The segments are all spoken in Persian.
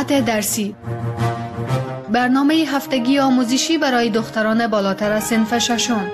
ساعت درسی، برنامه هفتگی آموزشی برای دختران بالاتر از صنف ششم.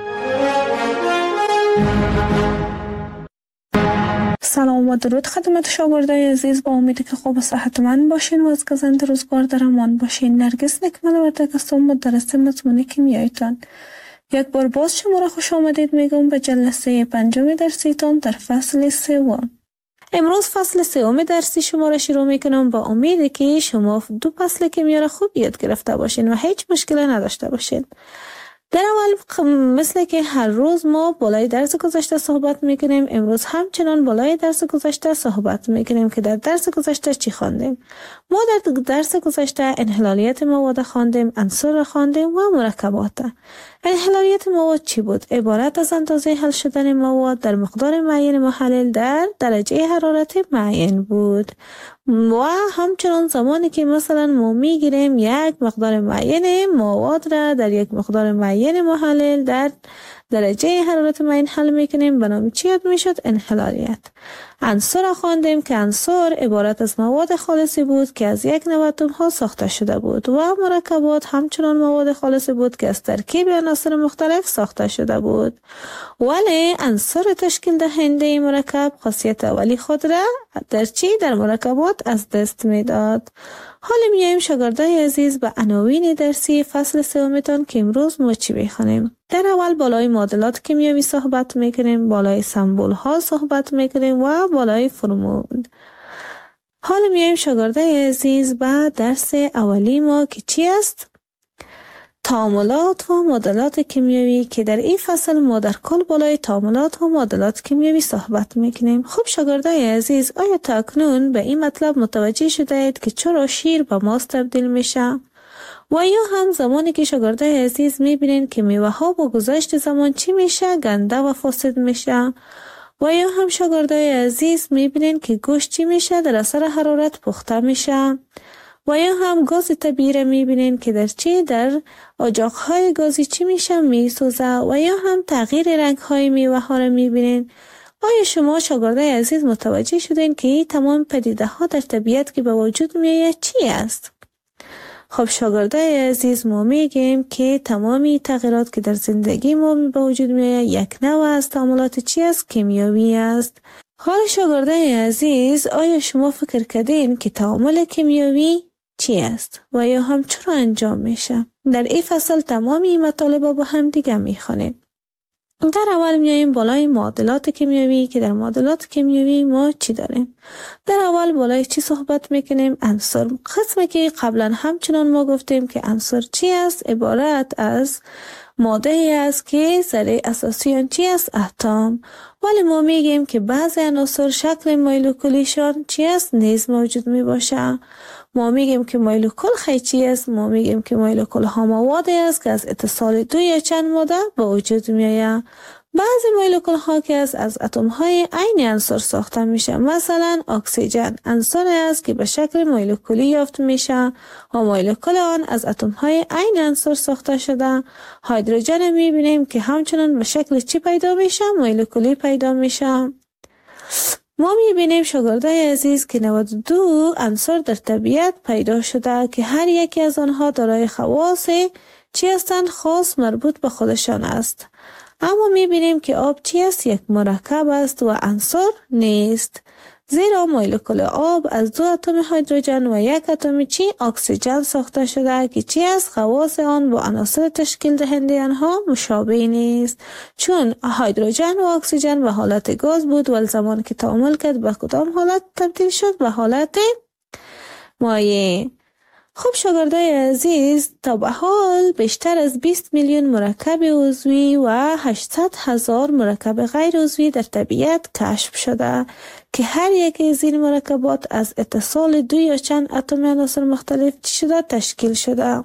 سلام و درود خدمت شاگردای عزیز، با امیدی که خوب و صحتمند باشین و از گزند روزگار در امان باشین. نرگس نکمل وردک هستم، مدرس مضمون کیمیایتان. یک بار باز شما را خوش آمدید میگم به جلسه 5 درسیتان در فصل 3. امروز فصل 3 درسی شما را شروع میکنم با امیدی که شما 2 فصل کیمیا را خوب یاد گرفته باشین و هیچ مشکلی نداشته باشین. در اول مثل که هر روز ما بالای درس گذشته صحبت میکنیم، امروز همچنان بالای درس گذشته صحبت میکنیم که در درس گذشته چی خواندیم. ما در درس گذشته انحلالیت مواد خواندیم، عنصر را خواندیم و مرکبات. انحلالیت مواد چی بود؟ عبارت از اندازه حل شدن مواد در مقدار معین محلل در درجه حرارت معین بود. و همچنان زمانی که مثلا ما میگیریم یک مقدار معین مواد را در یک مقدار معین محلل در درجه حرارت معین حل میکنیم، به نام چی یاد میشد؟ انحلالیت. عنصر را خواندیم که عنصر عبارت از مواد خالصی بود که از یک نوع اتم ها ساخته شده بود و مرکبات همچنان مواد خالصی بود که از ترکیب عناصر مختلف ساخته شده بود. ولی عنصر تشکیل دهنده مرکب خاصیت اولی خود را در مرکبات از دست میداد. حالا میایم شاگردای عزیز به عناوین درسی فصل 3 تان که امروز ما چی بخونیم. در اول بالای معادلات کیمیایی صحبت میکنیم، بالای سمبول ها صحبت میکنیم و بالای فرمول. حالا میایم شاگردای عزیز به درس اولی ما که چی است؟ تعاملات و معادلات کیمیایی، که در این فصل ما در کل بالای تعاملات و معادلات کیمیایی صحبت میکنیم. خب شاگردای عزیز، آیا تا اکنون به این مطلب متوجه شده اید که چرا شیر به ماست تبدیل میشه؟ و یا هم زمانی که شاگردای عزیز میبینین که میوه ها با گذشت زمان چی میشه؟ گنده و فاسد میشه. و یا هم شاگردای عزیز میبینین که گوشت چی میشه؟ در اثر حرارت پخته میشه. و یا هم گاز طبیعی را میبینین که در اجاقهای گازی چی میشه؟ میسوزه. و یا هم تغییر رنگ های میوه ها را میبینین. آیا شما شاگردای عزیز متوجه شدین که این تمام پدیده ها در طبیعت که به وجود میآید چی است؟ خب شاگردای عزیز، ما میگیم که تمامی تغییرات که در زندگی ما به وجود میآید یک نوع از تعاملات چی است؟ کیمیایی است. حالا شاگردای عزیز، آیا شما فکر کردین که تعامل کیمیایی چی است و یا هم چرا انجام میشه؟ در این فصل تمامی مطالب با هم دیگه میخوانیم. در اول میاییم بالای معادلات کیمیایی، که در معادلات کیمیایی ما چی داریم؟ در اول بالای چی صحبت میکنیم؟ عنصر. قسمی که قبلا همچنان ما گفتیم که عنصر چی است؟ عبارت از ماده ای است که ذره اساسی آن چی است؟ اتم. ولی ما میگیم که بعضی عناصر شکل مولکولیشان چی است؟ نیز موجود می باشه. ما میگیم که مولکول خیلی چی است؟ ما میگیم که مولکول ها موادی است که از اتصال 2 یا چند ماده به وجود میآید. بعضی مولکول ها که از اتم های عین عنصر ساخته میشه. مثلا اکسیژن عنصری است که به شکل مولکولی یافت میشه و مولکول آن از اتم های عین عنصر ساخته شده. هیدروژن میبینیم که همچنان به شکل چی پیدا میشه؟ مولکولی پیدا میشه. ما میبینیم شاگردای عزیز که 92 عنصر در طبیعت پیدا شده که هر یکی از آنها دارای خواص چی هستند؟ خاص مربوط به خودشان است. اما میبینیم که آب چی است؟ یک مرکب است و عنصر نیست، زیرا مولکول آب از 2 اتم هیدروژن و 1 اتم چی؟ اکسیژن ساخته شده که چی است؟ خواص آن با عناصر تشکیل دهنده آنها مشابه نیست، چون هیدروژن و اکسیژن به حالت گاز بود و زمان که تعامل کرد به کدام حالت تبدیل شد؟ به حالت مایع. خب شاگردای عزیز، تا به حال بیشتر از 20 میلیون مرکب عضوی و 800,000 مرکب غیر عضوی در طبیعت کشف شده که هر یک از این مرکبات از اتصال 2 یا چند اتم عناصر مختلف تشکیل شده.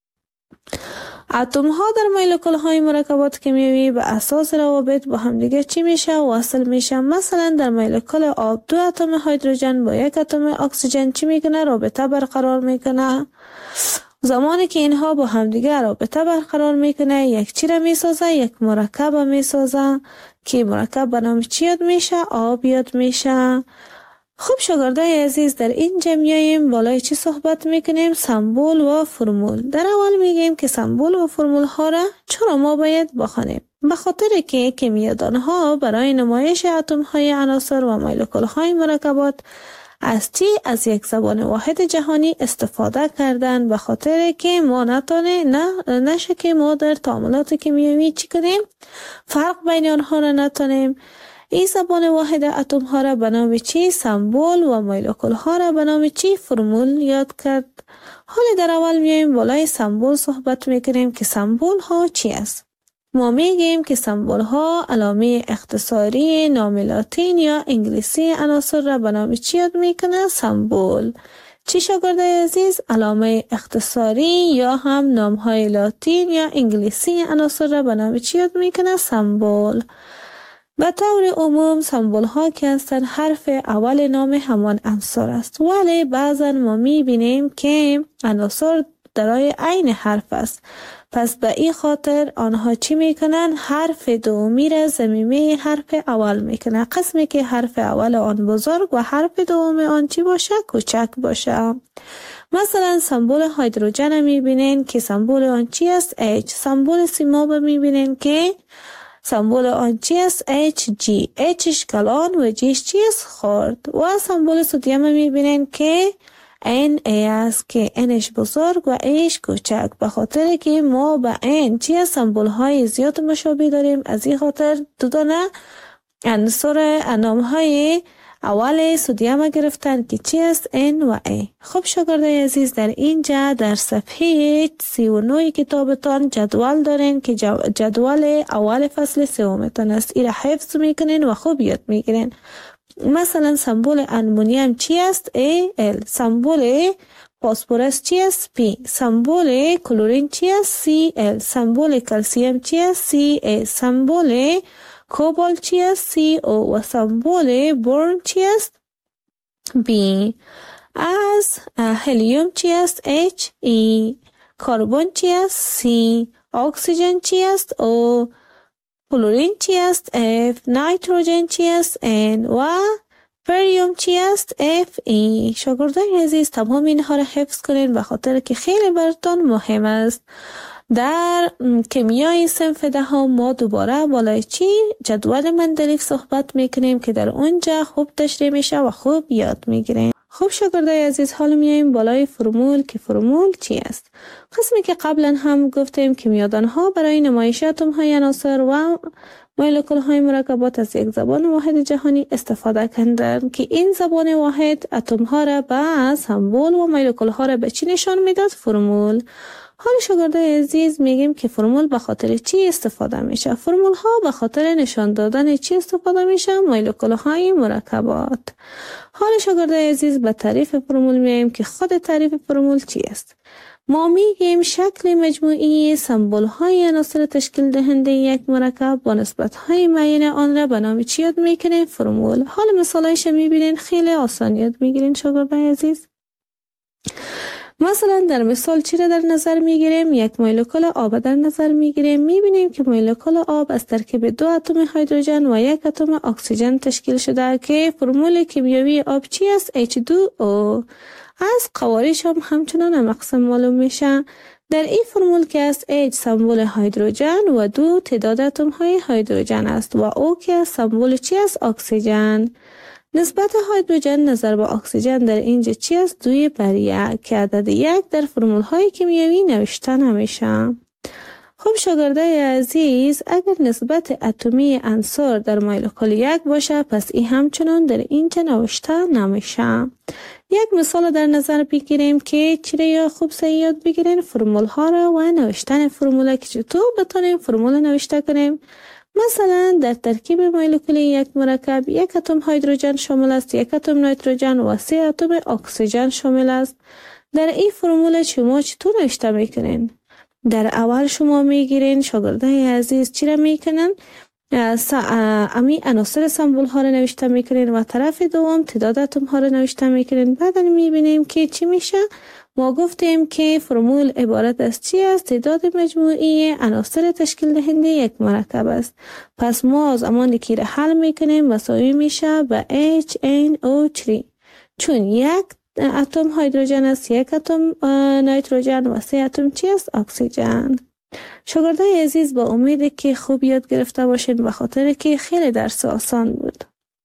اتم ها در مولکول های مرکبات کیمیایی به اساس روابط با همدیگه چی میشه؟ وصل میشه. مثلا در مولکول آب 2 اتم هیدروژن با 1 اتم اکسیژن چی میکنه؟ رابطه برقرار میکنه. زمانی که اینها با همدیگه رابطه برقرار میکنه، یک چی را میسازه؟ یک مرکب میسازه که مرکب به نام چی یاد میشه؟ آب یاد میشه. خب شاگردای عزیز، در اینجا میاییم بالای چی صحبت میکنیم؟ سمبول و فرمول. در اول میگیم که سمبول و فرمول ها را چرا ما باید بخوانیم؟ به خاطر که کیمیادان ها برای نمایش اتم های عناصر و مولکول های مرکبات از یک زبان واحد جهانی استفاده کردن، به خاطر که ما نشه که ما در تعاملات کیمیایی چی کنیم؟ فرق بین آنها را نتونیم. این زبان واحد اتم ها را به نام چی؟ سمبول و مولکول ها را به نام چی؟ فرمول یاد کرد. حالا در اول میایم بالای سمبول صحبت میکنیم که سمبول ها چی است. ما میگیم که سمبول ها علامه اختصاری نام لاتین یا انگلیسی عناصر را به نام چی یاد میکنه؟ سمبول. چی شاگردای عزیز؟ علامه اختصاری یا هم نام های لاتین یا انگلیسی عناصر را به نام چی یاد میکنه؟ سمبول. به طور عموم سمبول ها که هستند حرف اول نام همان عنصر است، ولی بعضا ما میبینیم که عناصر درای عین حرف است. پس به این خاطر آنها چی میکنن؟ حرف دومی را ضمیمه حرف اول میکنن، قسمی که حرف اول آن بزرگ و حرف دوم آن چی باشه؟ کوچک باشه. مثلا سمبول هیدروژن میبینین که سمبول آن چی است؟ H. سمبول سیماب میبینین که سمبول آن چی است؟ Hg. Hش کلان و Gش چی است؟ خرد. و سمبول سدیم میبینین که Na است که Nش بزرگ و Aش کوچک، به خاطر که ما به N چی است؟ سمبول های زیاد مشابه داریم، از این خاطر دو دانه عنصر نام های اول سدیم گرفتن که چی است؟ N و A. خب شاگردای عزیز، در اینجا در صفحه 39 کتابتان جدول دارین که جدول اول فصل سومتان است. این را حفظ میکنین و خوب یاد میگیرین. مثلا سمبول امونیم چی است؟ Al. سمبول فسفرس چی است؟ P. سمبول کلورین چی است؟ Cl. سمبول کلسیم چی است؟ Ca. سمبول کوبالت چی است؟ CO. و سمبول برن چی است؟ B. از هلیوم چی است؟ He. کربن چی است؟ C. اکسیژن چی است؟ O. کلورین چی است؟ F. نیتروژن چی است؟ N. و بریوم چی است؟ Fe. شاگردای عزیز، تمام اینها را حفظ کنین به خاطر که خیلی براتون مهم است. در کیمیای صنف دهم ما دوباره بالای چی؟ جدول مندلیف صحبت میکنیم که در اونجا خوب تشریح میشه و خوب یاد میگیریم. خوب شاگردای عزیز، حالا میایم بالای فرمول که فرمول چی است؟ قسمی که قبلا هم گفتیم کیمیادان ها برای نمایش اتم های عناصر و مولکول های مرکبات از یک زبان واحد جهانی استفاده کردند که این زبان واحد اتم ها را به سمبول و مولکول ها را به چی نشان میداد؟ فرمول. حالا شاگردای عزیز میگیم که فرمول به خاطر چی استفاده میشه؟ فرمول ها به خاطر نشان دادن چی استفاده میشه؟ مولکول های مرکبات. حالا شاگردای عزیز به تعریف فرمول میایم که خود تعریف فرمول چی است؟ ما میگیم شکل مجموعی سمبول های عناصر تشکیل دهنده یک مرکب با نسبت های معین آن را به نام چی یاد میکنیم؟ فرمول. حالا مثالایش میبینین خیلی آسان یاد میگیرین شاگردای عزیز. مثلا در مثال چی را در نظر میگیریم؟ یک مولکول آب در نظر میگیریم. میبینیم که مولکول آب از ترکیب 2 اتم هیدروژن و 1 اتم اکسیژن تشکیل شده که فرمول کیمیایی آب چی است؟ H2O. از قوارش هم همچنان مقسم معلوم میشه. در این فرمول که است H سمبول هیدروژن و 2 تعداد اتم های هیدروژن است و O که سمبول چی است؟ اکسیژن. نسبت هیدروژن نظر به اکسیژن در اینجا چی است؟ 2:1 که عدد 1 در فرمول های کیمیایی نوشته نمیشه. خب شاگردای عزیز، اگر نسبت اتمی عنصر در مولکول 1 باشه پس این همچنان در اینجا نوشته نمیشه. یک مثال در نظر بگیریم که چی را خوب یاد بگیرین؟ فرمول ها را و نوشتن فرمول که چطور بتونیم فرمول نوشته کنیم. مثلا در ترکیب مولکول یک مرکب 1 اتم هیدروژن شامل است، 1 اتم نیتروژن و 3 اتم اکسیژن شامل است. در این فرمول شما چطور نوشته میکنین؟ در اول شما میگیرین شاگردای عزیز چی را میکنن؟ امی عناصر سمبول ها را نوشته میکنین و طرف دوم تعداد اتم ها را نوشته میکنین. بعد میبینیم که چی میشه؟ ما گفتیم که فرمول عبارت از چی است؟ تعداد مجموعی عناصر تشکیل دهنده یک مرکب است. پس ما زمانی که را حل میکنیم مساوی میشه به HNO3. چون یک اتم هیدروژن است، یک اتم نیتروژن و 3 اتم چی است؟ اکسیژن. شاگردای عزیز با امید که خوب یاد گرفته باشین به خاطر که خیلی درس آسان بود.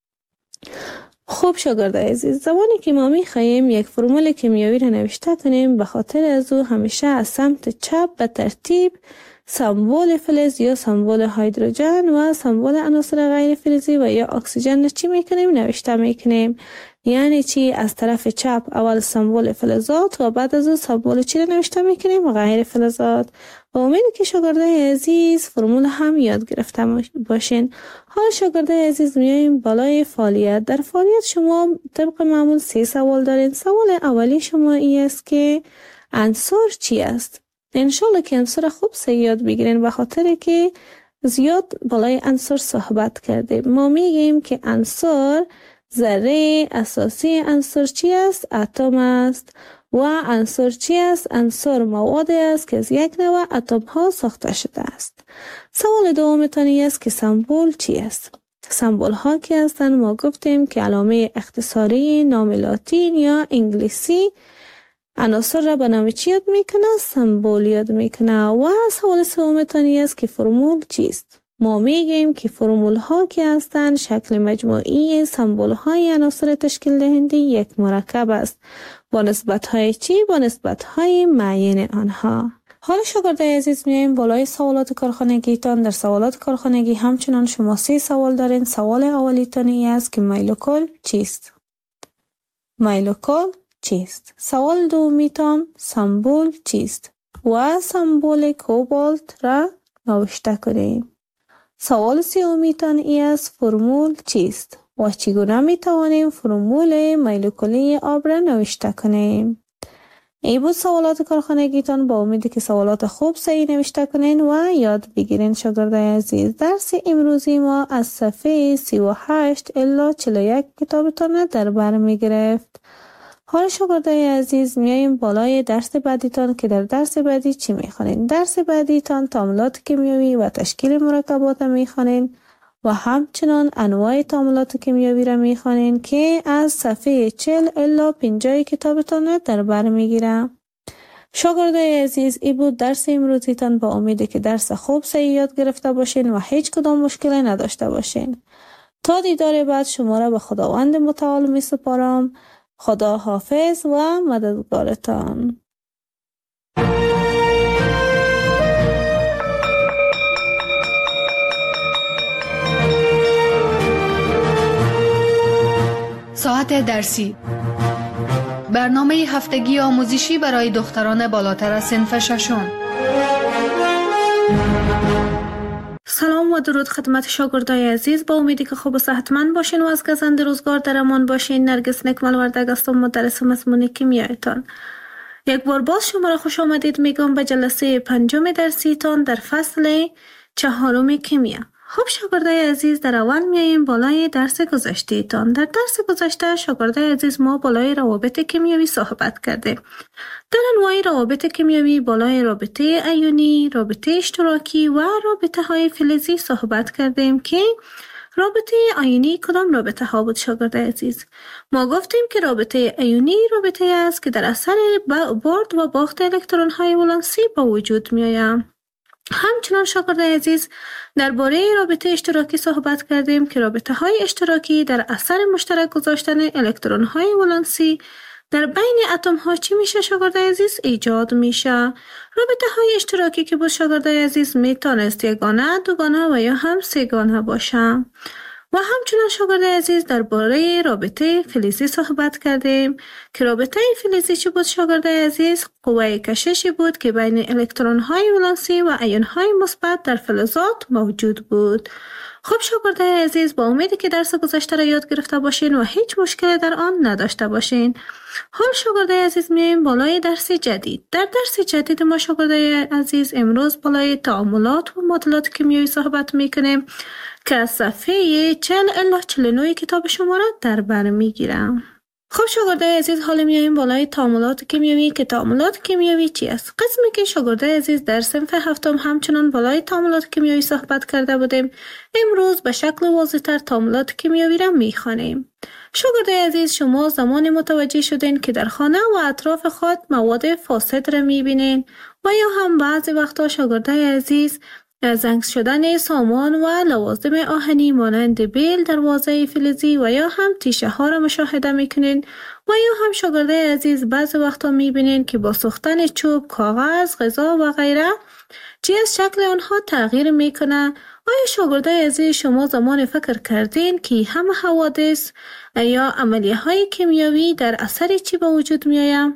خوب شاگردای عزیز، زمانی که ما می‌خواهیم یک فرمول کیمیایی را نوشته کنیم، به خاطر از او همیشه از سمت چپ به ترتیب سمبل فلز یا سمبل هیدروژن و سمبل عناصر غیر فلزی و یا اکسیژن چی میکنیم؟ نوشته میکنیم. یعنی چی؟ از طرف چپ اول سمبل فلزات و بعد از اون سمبل چی رو نوشته میکنیم؟ غیر فلزات. و امید که شاگردای عزیز فرمول هم یاد گرفته باشین. حالا شاگردای عزیز میایم بالای فعالیت. در فعالیت شما طبق معمول 3 سوال دارین. سوال اولی شما این است که عنصر چی است؟ انشالله که عنصر خوب یاد بگیرین به خاطر که زیاد بالای عنصر صحبت کردیم. ما میگیم که عنصر ذره اساسی عنصر چی است؟ اتم است. و عنصر چی است؟ عنصر مواد است که از یک نوع اتم ها ساخته شده است. سوال دومتانی است که سمبل چی است؟ سمبل ها که هستند ما گفتیم که علامه اختصاری نام لاتین یا انگلیسی عناصر را به نام چی یاد میکنه؟ سمبل یاد میکنه. و سوال سومتانی است که فرمول چیست؟ ما میگیم که فرمول ها که هستند شکل مجموعی سمبل های عناصر تشکیل دهنده یک مرکب است. با نسبت های چی؟ با نسبت های معین آنها. حالا شاگردای عزیز میایم بالای سوالات کارخانگی تان. در سوالات کارخانگی همچنان شما 3 سوال دارین. سوال اولی تانی است که مایلوکول چیست؟ مایلوکول چیست؟ سوال دومی تان سمبل چیست؟ و سمبل کوبالت را نوشته کنیم. سوال سومی تان است فرمول چیست؟ و چگونه می توانیم فرمول مایلوکولی آب را نوشته کنیم؟ ای بود سوالات کارخانگیتان. با امیدی که سوالات خوب صحیح نوشته کنین و یاد بگیرین شاگردای عزیز. درس امروزی ما از صفحه 38 الی 41 کتابتان در بر می گرفت. حالا شاگردای عزیز میاییم بالای درس بعدیتان که در درس بعدی چی میخوانین؟ درس بعدیتان تعاملات کیمیایی و تشکیل مرکبات میخوانین و همچنان انواع تعاملات کیمیایی را میخوانین که از صفحه 40 الی 50 کتابتان در بر میگیره. شاگردای عزیز ای بود درس امروزیتان. با امیدی که درس خوب صحیح یاد گرفته باشین و هیچ کدام مشکلی نداشته باشین. تا دیدار بعد شما را به خداوند متعال می سپارم. خدا حافظ و مددگارتان. ساعت درسی، برنامه هفتگی آموزشی برای دختران بالاتر از صنف ششم. سلام و درود خدمت شاگردای عزیز. با امیدی که خوب و صحتمند باشین و از گزند روزگار در امان باشین. نرگس نکمل وردگ هستم، مدرس مضمون کیمیایتان. یک بار باز شما را خوش آمدید میگم به جلسه 5 درسیتان در فصل 4 کیمیا. خب شاگردای عزیز در اول میاییم بالای درس گذشته‌تان. در درس گذشته شاگردای عزیز ما بالای روابط کیمیایی صحبت کردیم. در انواع روابط کیمیایی بالای رابطه ایونی، رابطه اشتراکی و رابطه های فلزی صحبت کردیم که رابطه ایونی کدام رابطه ها بود شاگردای عزیز؟ ما گفتیم که رابطه ایونی رابطه است که در اثر برد و باخت الکترون های ولانسی با وجود می آید. همچنان شاگردای عزیز درباره رابطه اشتراکی صحبت کردیم که رابطه های اشتراکی در اثر مشترک گذاشتن الکترون های ولانسی در بین اتم ها چی میشه شاگردای عزیز؟ ایجاد میشه. رابطه های اشتراکی که با شاگردای عزیز میتونست یگانه، دوگانه و یا هم سه‌گانه باشه. و همچنان شاگردای عزیز درباره رابطه فلزی صحبت کردیم که رابطه فلزی چی بود شاگردای عزیز؟ قوه کششی بود که بین الکترون های ولانسی و ایون های مثبت در فلزات موجود بود. خب شاگردای عزیز با امیدی که درس گذشته را یاد گرفته باشین و هیچ مشکلی در آن نداشته باشین. حال شاگردای عزیز میایم بالای درس جدید. در درس جدید ما شاگردای عزیز امروز بالای تعاملات و معادلات کیمیایی صحبت میکنیم که از صفحه 40 الی 49 کتاب شما را در بر میگیرم. خب شاگردای عزیز، حالا میایم بالای تعاملات کیمیایی که تعاملات کیمیایی چی است؟ قسمی که شاگردای عزیز در صنف هفتم همچنان بالای تعاملات کیمیایی صحبت کرده بودیم، امروز به شکل واضح‌تر تعاملات کیمیایی را میخوانیم. شاگردای عزیز، شما زمان متوجه شدین که در خانه و اطراف خود مواد فاسد را میبینین و یا هم بعضی وقتا شاگردای عزیز زنگ شدن سامان و لوازم آهنی مانند بیل، دروازه فلزی و یا هم تیشه ها را مشاهده میکنین و یا هم شاگردای عزیز بعضی وقتا میبینین که با سوختن چوب، کاغذ، غذا و غیره چیز شکل آنها تغییر میکنه. آیا شاگردای عزیز شما زمان فکر کردین که همه حوادث یا عملیه های کیمیایی در اثر چی به وجود میآید؟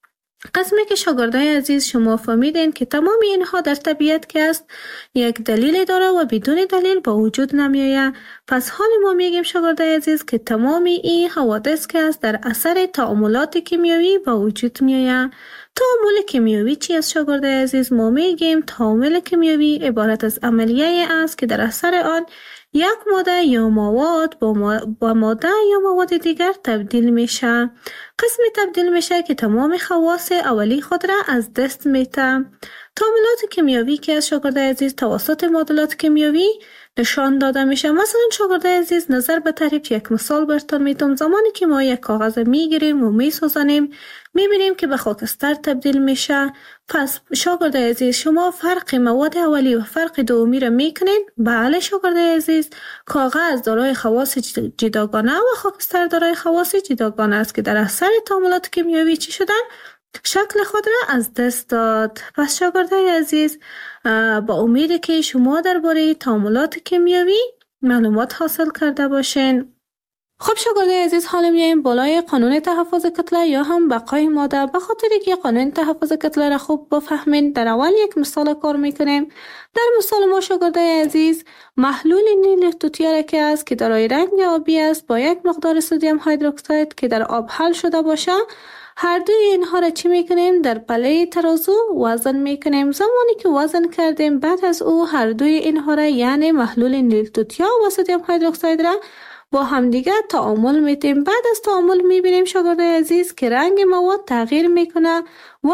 قسمی که شاگردای عزیز شما فهمیدین که تمام اینها در طبیعت که است یک دلیل داره و بدون دلیل با وجود نمیآید. پس حال ما میگیم شاگردای عزیز که تمام این حوادث که است در اثر تعاملات کیمیایی با وجود میآید. تعامل کیمیایی چی است شاگردای عزیز؟ ما میگیم تعامل کیمیایی عبارت از عملیه است که در اثر آن یک ماده یا مواد با ماده یا مواد دیگر تبدیل میشه. قسم تبدیل میشه که تمام خواص اولی خود را از دست میده. تعاملات کیمیایی که از شاگردای عزیز توسط معادلات کیمیایی نشان داده میشه. مثلا شاگردای عزیز، نظر به تعریف یک مثال براتون میتونم. زمانی که ما یک کاغذ میگیریم و میسوزانیم میبینیم که به خاکستر تبدیل میشه. پس شاگردای عزیز، شما فرق مواد اولی و فرق دومی را میکنین؟ بله شاگردای عزیز، کاغذ دارای خواص جداگانه و خاکستر دارای خواص جداگانه است که در اثر تعاملات کیمیایی چی شدن؟ شکل خود را از دست داد. پس شاگردای عزیز، با امید که شما درباره تعاملات کیمیایی معلومات حاصل کرده باشین. خب شاگردای عزیز، حالا میایم بالای قانون تحفظ کتله یا هم بقای ماده. به خاطر که قانون تحفظ کتله را خوب بفهمین، در اول یک مثال کار میکنیم. در مثال ما شاگردای عزیز، محلول نیل توتیا که است که دارای رنگ آبی است با یک مقدار سدیم هیدروکساید که در آب حل شده باشه، هر دوی اینها را چی میکنیم؟ در پله ترازو وزن میکنیم. زمانی که وزن کردیم، بعد از او هر دوی اینها را یعنی محلول نیل توتیا و سدیم هیدروکساید را با همدیگه تعامل میتیم. بعد از تعامل میبینیم شاگردای عزیز که رنگ مواد تغییر میکنه و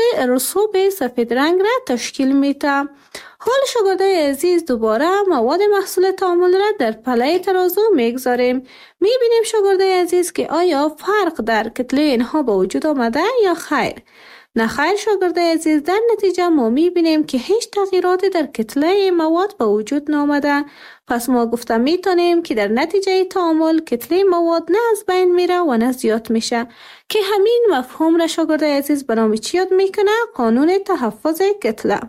رسوب سفید رنگ را تشکیل میده. حال شاگردای عزیز، دوباره مواد محصول تعامل را در پله ترازو میگذاریم. میبینیم شاگردای عزیز که آیا فرق در کتله اینها با وجود آمده یا خیر؟ نه خیر شاگردای عزیز، در نتیجه ما میبینیم که هیچ تغییراتی در کتله مواد با وجود نآمده. پس ما گفته میتونیم که در نتیجه تعامل کتله مواد نه از بین میره و نه زیاد میشه، که همین مفهوم را شاگردای عزیز به نام چی یاد میکنه؟ قانون تحفظ کتله.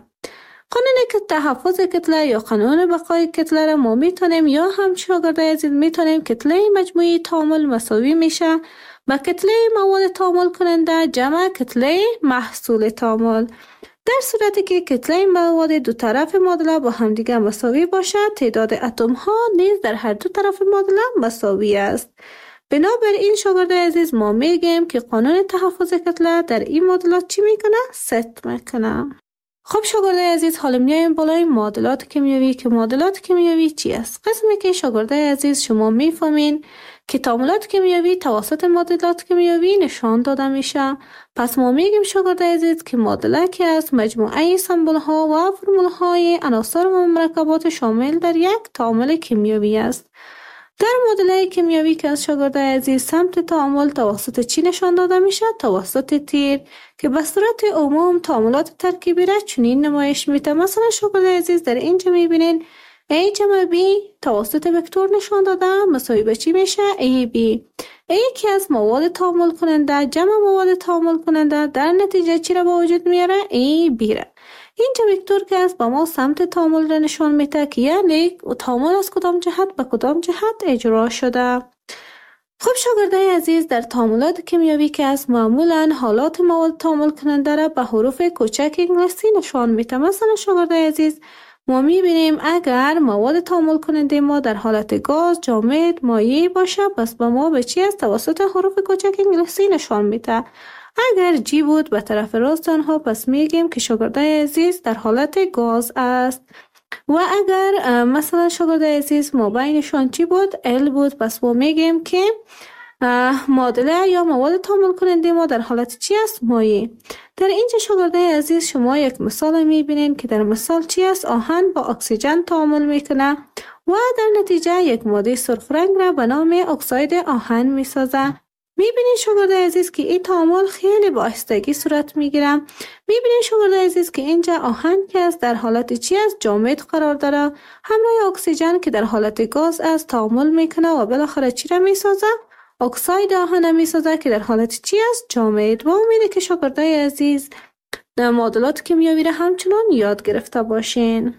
قانون تحفظ کتله یا قانون بقای کتله را ما میتونیم یا هم شاگردای عزیز میتونیم کتله مجموعی تعامل مساوی میشه با کتله مواد تعامل کننده جمع کتله محصول تعامل. در صورتی که کتله مواد دو طرف معادله با همدیگه مساوی باشه، تعداد اتم ها نیز در هر دو طرف معادله مساوی است. بنابراین شاگردای عزیز، ما میگیم که قانون تحفظ کتله در این معادلات چی میکنه؟ ست میکنه. خب شاگردای عزیز، حالا میایم بالای معادلات کیمیایی که معادلات کیمیایی چی است؟ قسمی که شاگردای عزیز شما میفهمین که تعاملات کیمیایی توسط معادلات کیمیایی نشان داده میشه. پس ما میگیم شاگردای عزیز که معادله که است مجموعه سمبل ها و فرمول های عناصر و مرکبات شامل در یک تعامل کیمیایی است. در معادله کیمیایی که از شاگردای عزیز سمت تعامل توسط چی نشان داده میشه؟ توسط تیر، که به صورت عموم تعاملات ترکیبی را چنین نمایش میده. مثلا شاگردای عزیز، در اینجا میبینین A جمع B توسط وکتور نشان داده مساوی به چی میشه؟ AB. A که از مواد تعامل کننده جمع مواد تعامل کننده در نتیجه چی را با وجود میاره؟ AB را. اینجا وکتور که است با ما سمت تعامل را نشان میده که یعنی تعامل از کدام جهت به کدام جهت اجرا شده. خب شاگردای عزیز، در تعاملات کیمیایی که است معمولا حالات مواد تعامل کننده را به حروف کوچک انگلیسی نشان میده. مثلا شاگردای عزیز، ما میبینیم اگر مواد تعامل کننده ما در حالت گاز، جامد، مایع باشه، پس به ما به چی است؟ توسط حروف کوچک انگلیسی نشان میده. اگر جی بود به طرف راست آنها، پس میگیم که شاگردای عزیز در حالت گاز است. و اگر مثلا شاگردای عزیز ما بینشان چی بود؟ ال بود، پس ما میگیم که معادله یا مواد تعامل کننده ما در حالت چی است؟ مایع. در اینجا شاگردای عزیز شما یک مثال میبینین که در مثال چی است؟ آهن با اکسیژن تعامل میکنه و در نتیجه یک ماده سرخ رنگ را به نام اکساید آهن میسازه. میبینین شاگردای عزیز که این تعامل خیلی با آهستگی صورت میگیره. میبینین شاگردای عزیز که اینجا آهن که است در حالت چی است؟ جامد قرار داره، همراه اکسیژن که در حالت گاز است تعامل میکنه و بالاخره چی را میسازه؟ اکساید آهن میسازه که در حالت چی است؟ جامد. و امیده که شاگردای عزیز در معادلات کیمیایی را همچنان یاد گرفته باشین.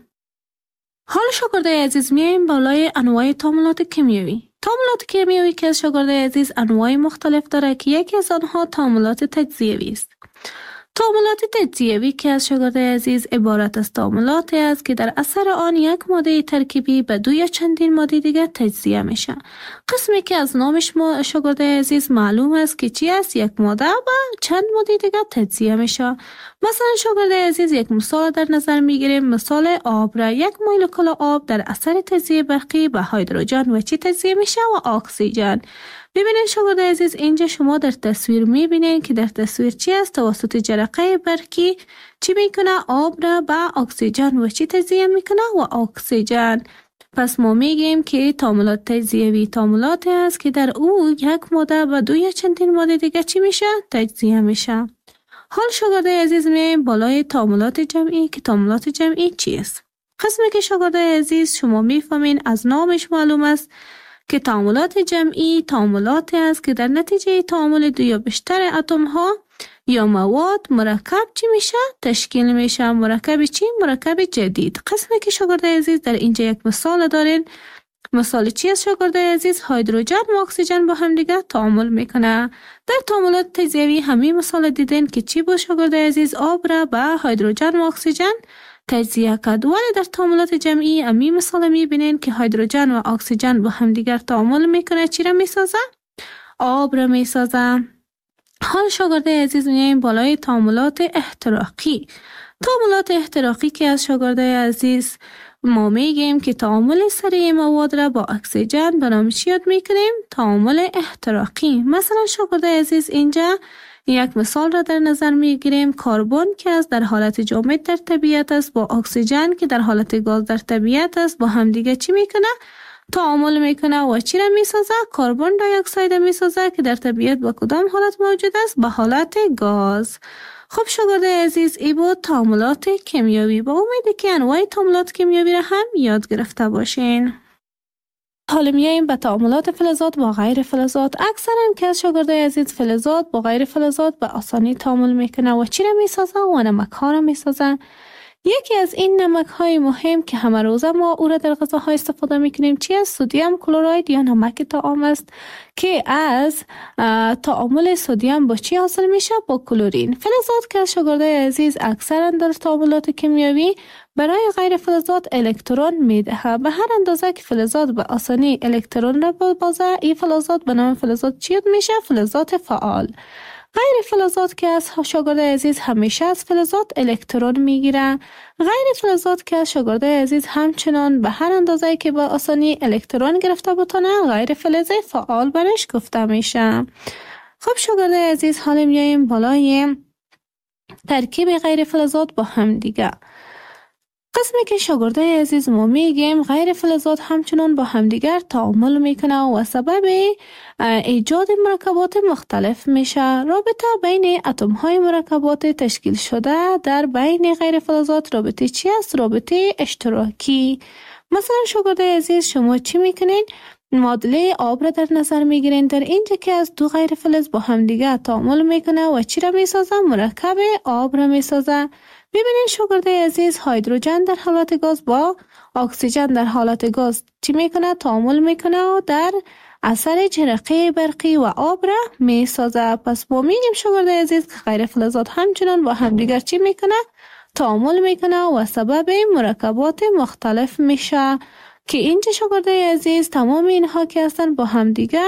حال شاگردای عزیز میایم بالای انواع تعاملات کیمیایی. تعاملات کیمیایی که از شاگردای عزیز انواع مختلف داره که یکی از آنها تعاملات تجزیوی است. تعاملات تجزیوی که از شاگردای عزیز عبارت از تعاملاتی است که در اثر آن یک ماده ترکیبی به دو یا چندین ماده دیگر تجزیه میشه. قسمی که از نامش ما شاگردای عزیز معلوم است که چی است؟ یک ماده به چند ماده دیگر تجزیه میشه. مثلا شاگردای عزیز یک مثال در نظر میگیریم، مثال آب را. یک مولکول آب در اثر تجزیه برقی به هیدروژن و چی تجزیه میشه؟ و اکسیژن. ببینید شاگردای عزیز اینجا شما در تصویر میبینید که در تصویر چی است؟ توسط جرقه برقی چی میکنه؟ آب را به اکسیژن و چی تجزیه میکنه؟ و اکسیژن. پس ما میگیم که تعاملات تجزیوی تعاملاتی است که در او یک ماده به دو یا چندین ماده دیگه چی میشه؟ تجزیه میشه. حال شاگردای عزیز میایم بالای تعاملات جمعی که تعاملات جمعی چیست؟ قسمی که شاگردای عزیز شما میفهمین از نامش معلوم است که تعاملات جمعی تعاملاتی است که در نتیجه تعامل دو یا بیشتر اتم ها یا مواد مرکب چی میشه؟ تشکیل میشه. مرکب چی؟ مرکب جدید. قسمی که شاگردای عزیز در اینجا یک مثال دارین. مثال چی است شاگردای عزیز؟ هیدروژن و اکسیژن با هم دیگه تعامل میکنه. در تعاملات تجزیوی همین مثال دیدین که چی بود شاگردای عزیز؟ آب را به هیدروژن و اکسیژن تجزیه کرد. ولی در تعاملات جمعی همین مثال میبینین که هیدروژن و اکسیژن با هم دیگر تعامل میکنه. چی را میسازه؟ آب را میسازه. حال شاگردای عزیز میایم بالای تعاملات احتراقی. تعاملات احتراقی که از شاگردای عزیز ما میگیم که تعامل سریع مواد را با اکسیژن به نام چی یاد میکنیم؟ تعامل احتراقی. مثلا شاگردای عزیز اینجا یک مثال را در نظر میگیریم. کربن که از در حالت جامد در طبیعت است با اکسیژن که در حالت گاز در طبیعت است با هم دیگه چی میکنه؟ تعامل میکنه و چی را میسازه؟ کربن دی اکساید میسازه که در طبیعت با کدام حالت موجود است؟ به حالت گاز. خب شاگردای عزیز ای بود تعاملات کیمیایی. با امید که انواع تعاملات کیمیایی را هم یاد گرفته باشین. حالا میایم به تعاملات فلزات با غیر فلزات. اکثرا که از شاگردای عزیز فلزات با غیر فلزات به آسانی تعامل میکنه و چی را میسازه؟ و نمک ها را میسازه. یکی از این نمک های مهم که همه روزه ما او را در غذاها استفاده میکنیم چی است؟ سدیم کلراید یا نمک طعام است که از تعامل سدیم با چی حاصل میشه؟ با کلورین. فلزات که از شاگردای عزیز اکثرا در تعاملات کیمیایی برای غیر فلزات الکترون میده. به هر اندازه که فلزات به آسانی الکترون را ببازه این فلزات به نام فلزات چی میشه؟ فلزات فعال. غیر فلزات که از شاگردای عزیز همیشه از فلزات الکترون میگیره. غیر فلزات که از شاگردای عزیز همچنان به هر اندازه که با آسانی الکترون گرفته بتونه غیر فلز فعال برش گفته میشه. خب شاگردای عزیز حالا میایم بالای ترکیب غیر فلزات با هم دیگه. قسمی که شاگردای عزیز ما میگیم غیر فلزات همچنان با همدیگر تعامل میکنه و سبب ایجاد مرکبات مختلف میشه. رابطه بین اتم های مرکبات تشکیل شده در بین غیر فلزات رابطه چی است؟ رابطه اشتراکی. مثلا شاگردای عزیز شما چی میکنین؟ معادله آب را در نظر میگیرین. در اینجا که از دو غیر فلز با همدیگر تعامل میکنه و چی را میسازه؟ مرکب آب را میسازه. ببینید شاگردای عزیز هیدروژن در حالت گاز با اکسیژن در حالت گاز چی میکنه؟ تعامل میکنه و در اثر جرقه برقی و آب را میسازه. پس ما میگیم شاگردای عزیز که غیر فلزات همچنان با همدیگر چی میکنه؟ تعامل میکنه و سبب مرکبات مختلف میشه که اینجا شاگردای عزیز تمام اینها که هستن با همدیگر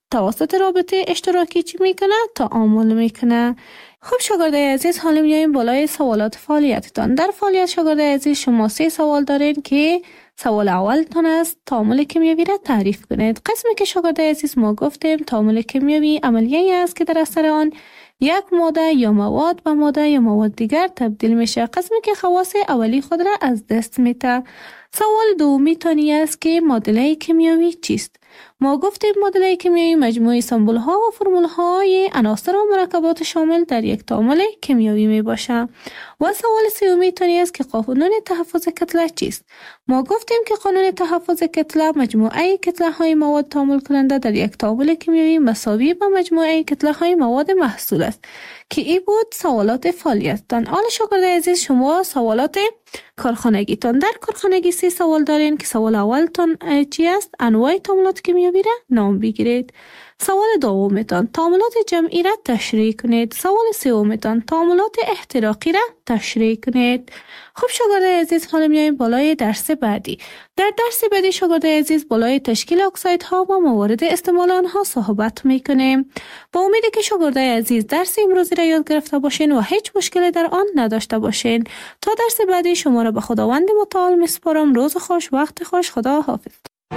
توسط رابطه اشتراکی چی میکنه؟ تعامل میکنه. خب شاگردای عزیز، حالا میایم بالای سوالات فعالیتتان. در فعالیت شاگردای عزیز شما 3 سوال دارین که سوال اولتان است تعامل کیمیایی را تعریف کنید. قسمی که شاگردای عزیز ما گفتیم تعامل کیمیایی عملیه‌ای است که در اثر آن یک ماده یا مواد به ماده یا مواد دیگر تبدیل میشه. قسمی که خواص اولی خود را از دست میده. سوال دومی تانی است که معادله کیمیایی چیست؟ ما گفتیم معادله کیمیایی مجموعه سمبل ها و فرمول های عناصر و مرکبات شامل در یک تعامل کیمیایی می باشه. و سوال سومی تانی است که قانون تحفظ کتله چیست؟ ما گفتیم که قانون تحفظ کتله مجموعه کتله های مواد تعامل کننده در یک تعامل کیمیایی مساوی با مجموعه کتله های مواد محصول است که این بود سوالات فعالیتتان. حالا شاگردای عزیز شما سوالات کارخانگیتان. در کارخانگی 3 سوال دارین که سوال اولتان چی است؟ انواع تعاملات کیمیایی را نام بگیرید. سوال دومتان تعاملات جمعی را تشریح کنید. سوال سومتان تعاملات احتراقی را تشریح کنید. خب شاگردای عزیز، حالا میایم بالای درس بعدی. در درس بعدی شاگردای عزیز بالای تشکیل اکسایدها و موارد استعمال آنها صحبت میکنیم. با امیدی که شاگردای عزیز درس امروزی را یاد گرفته باشین و هیچ مشکلی در آن نداشته باشین. تا درس بعدی شما را به خداوند متعال میسپارم. روز خوش، وقت خوش. خدا حافظ.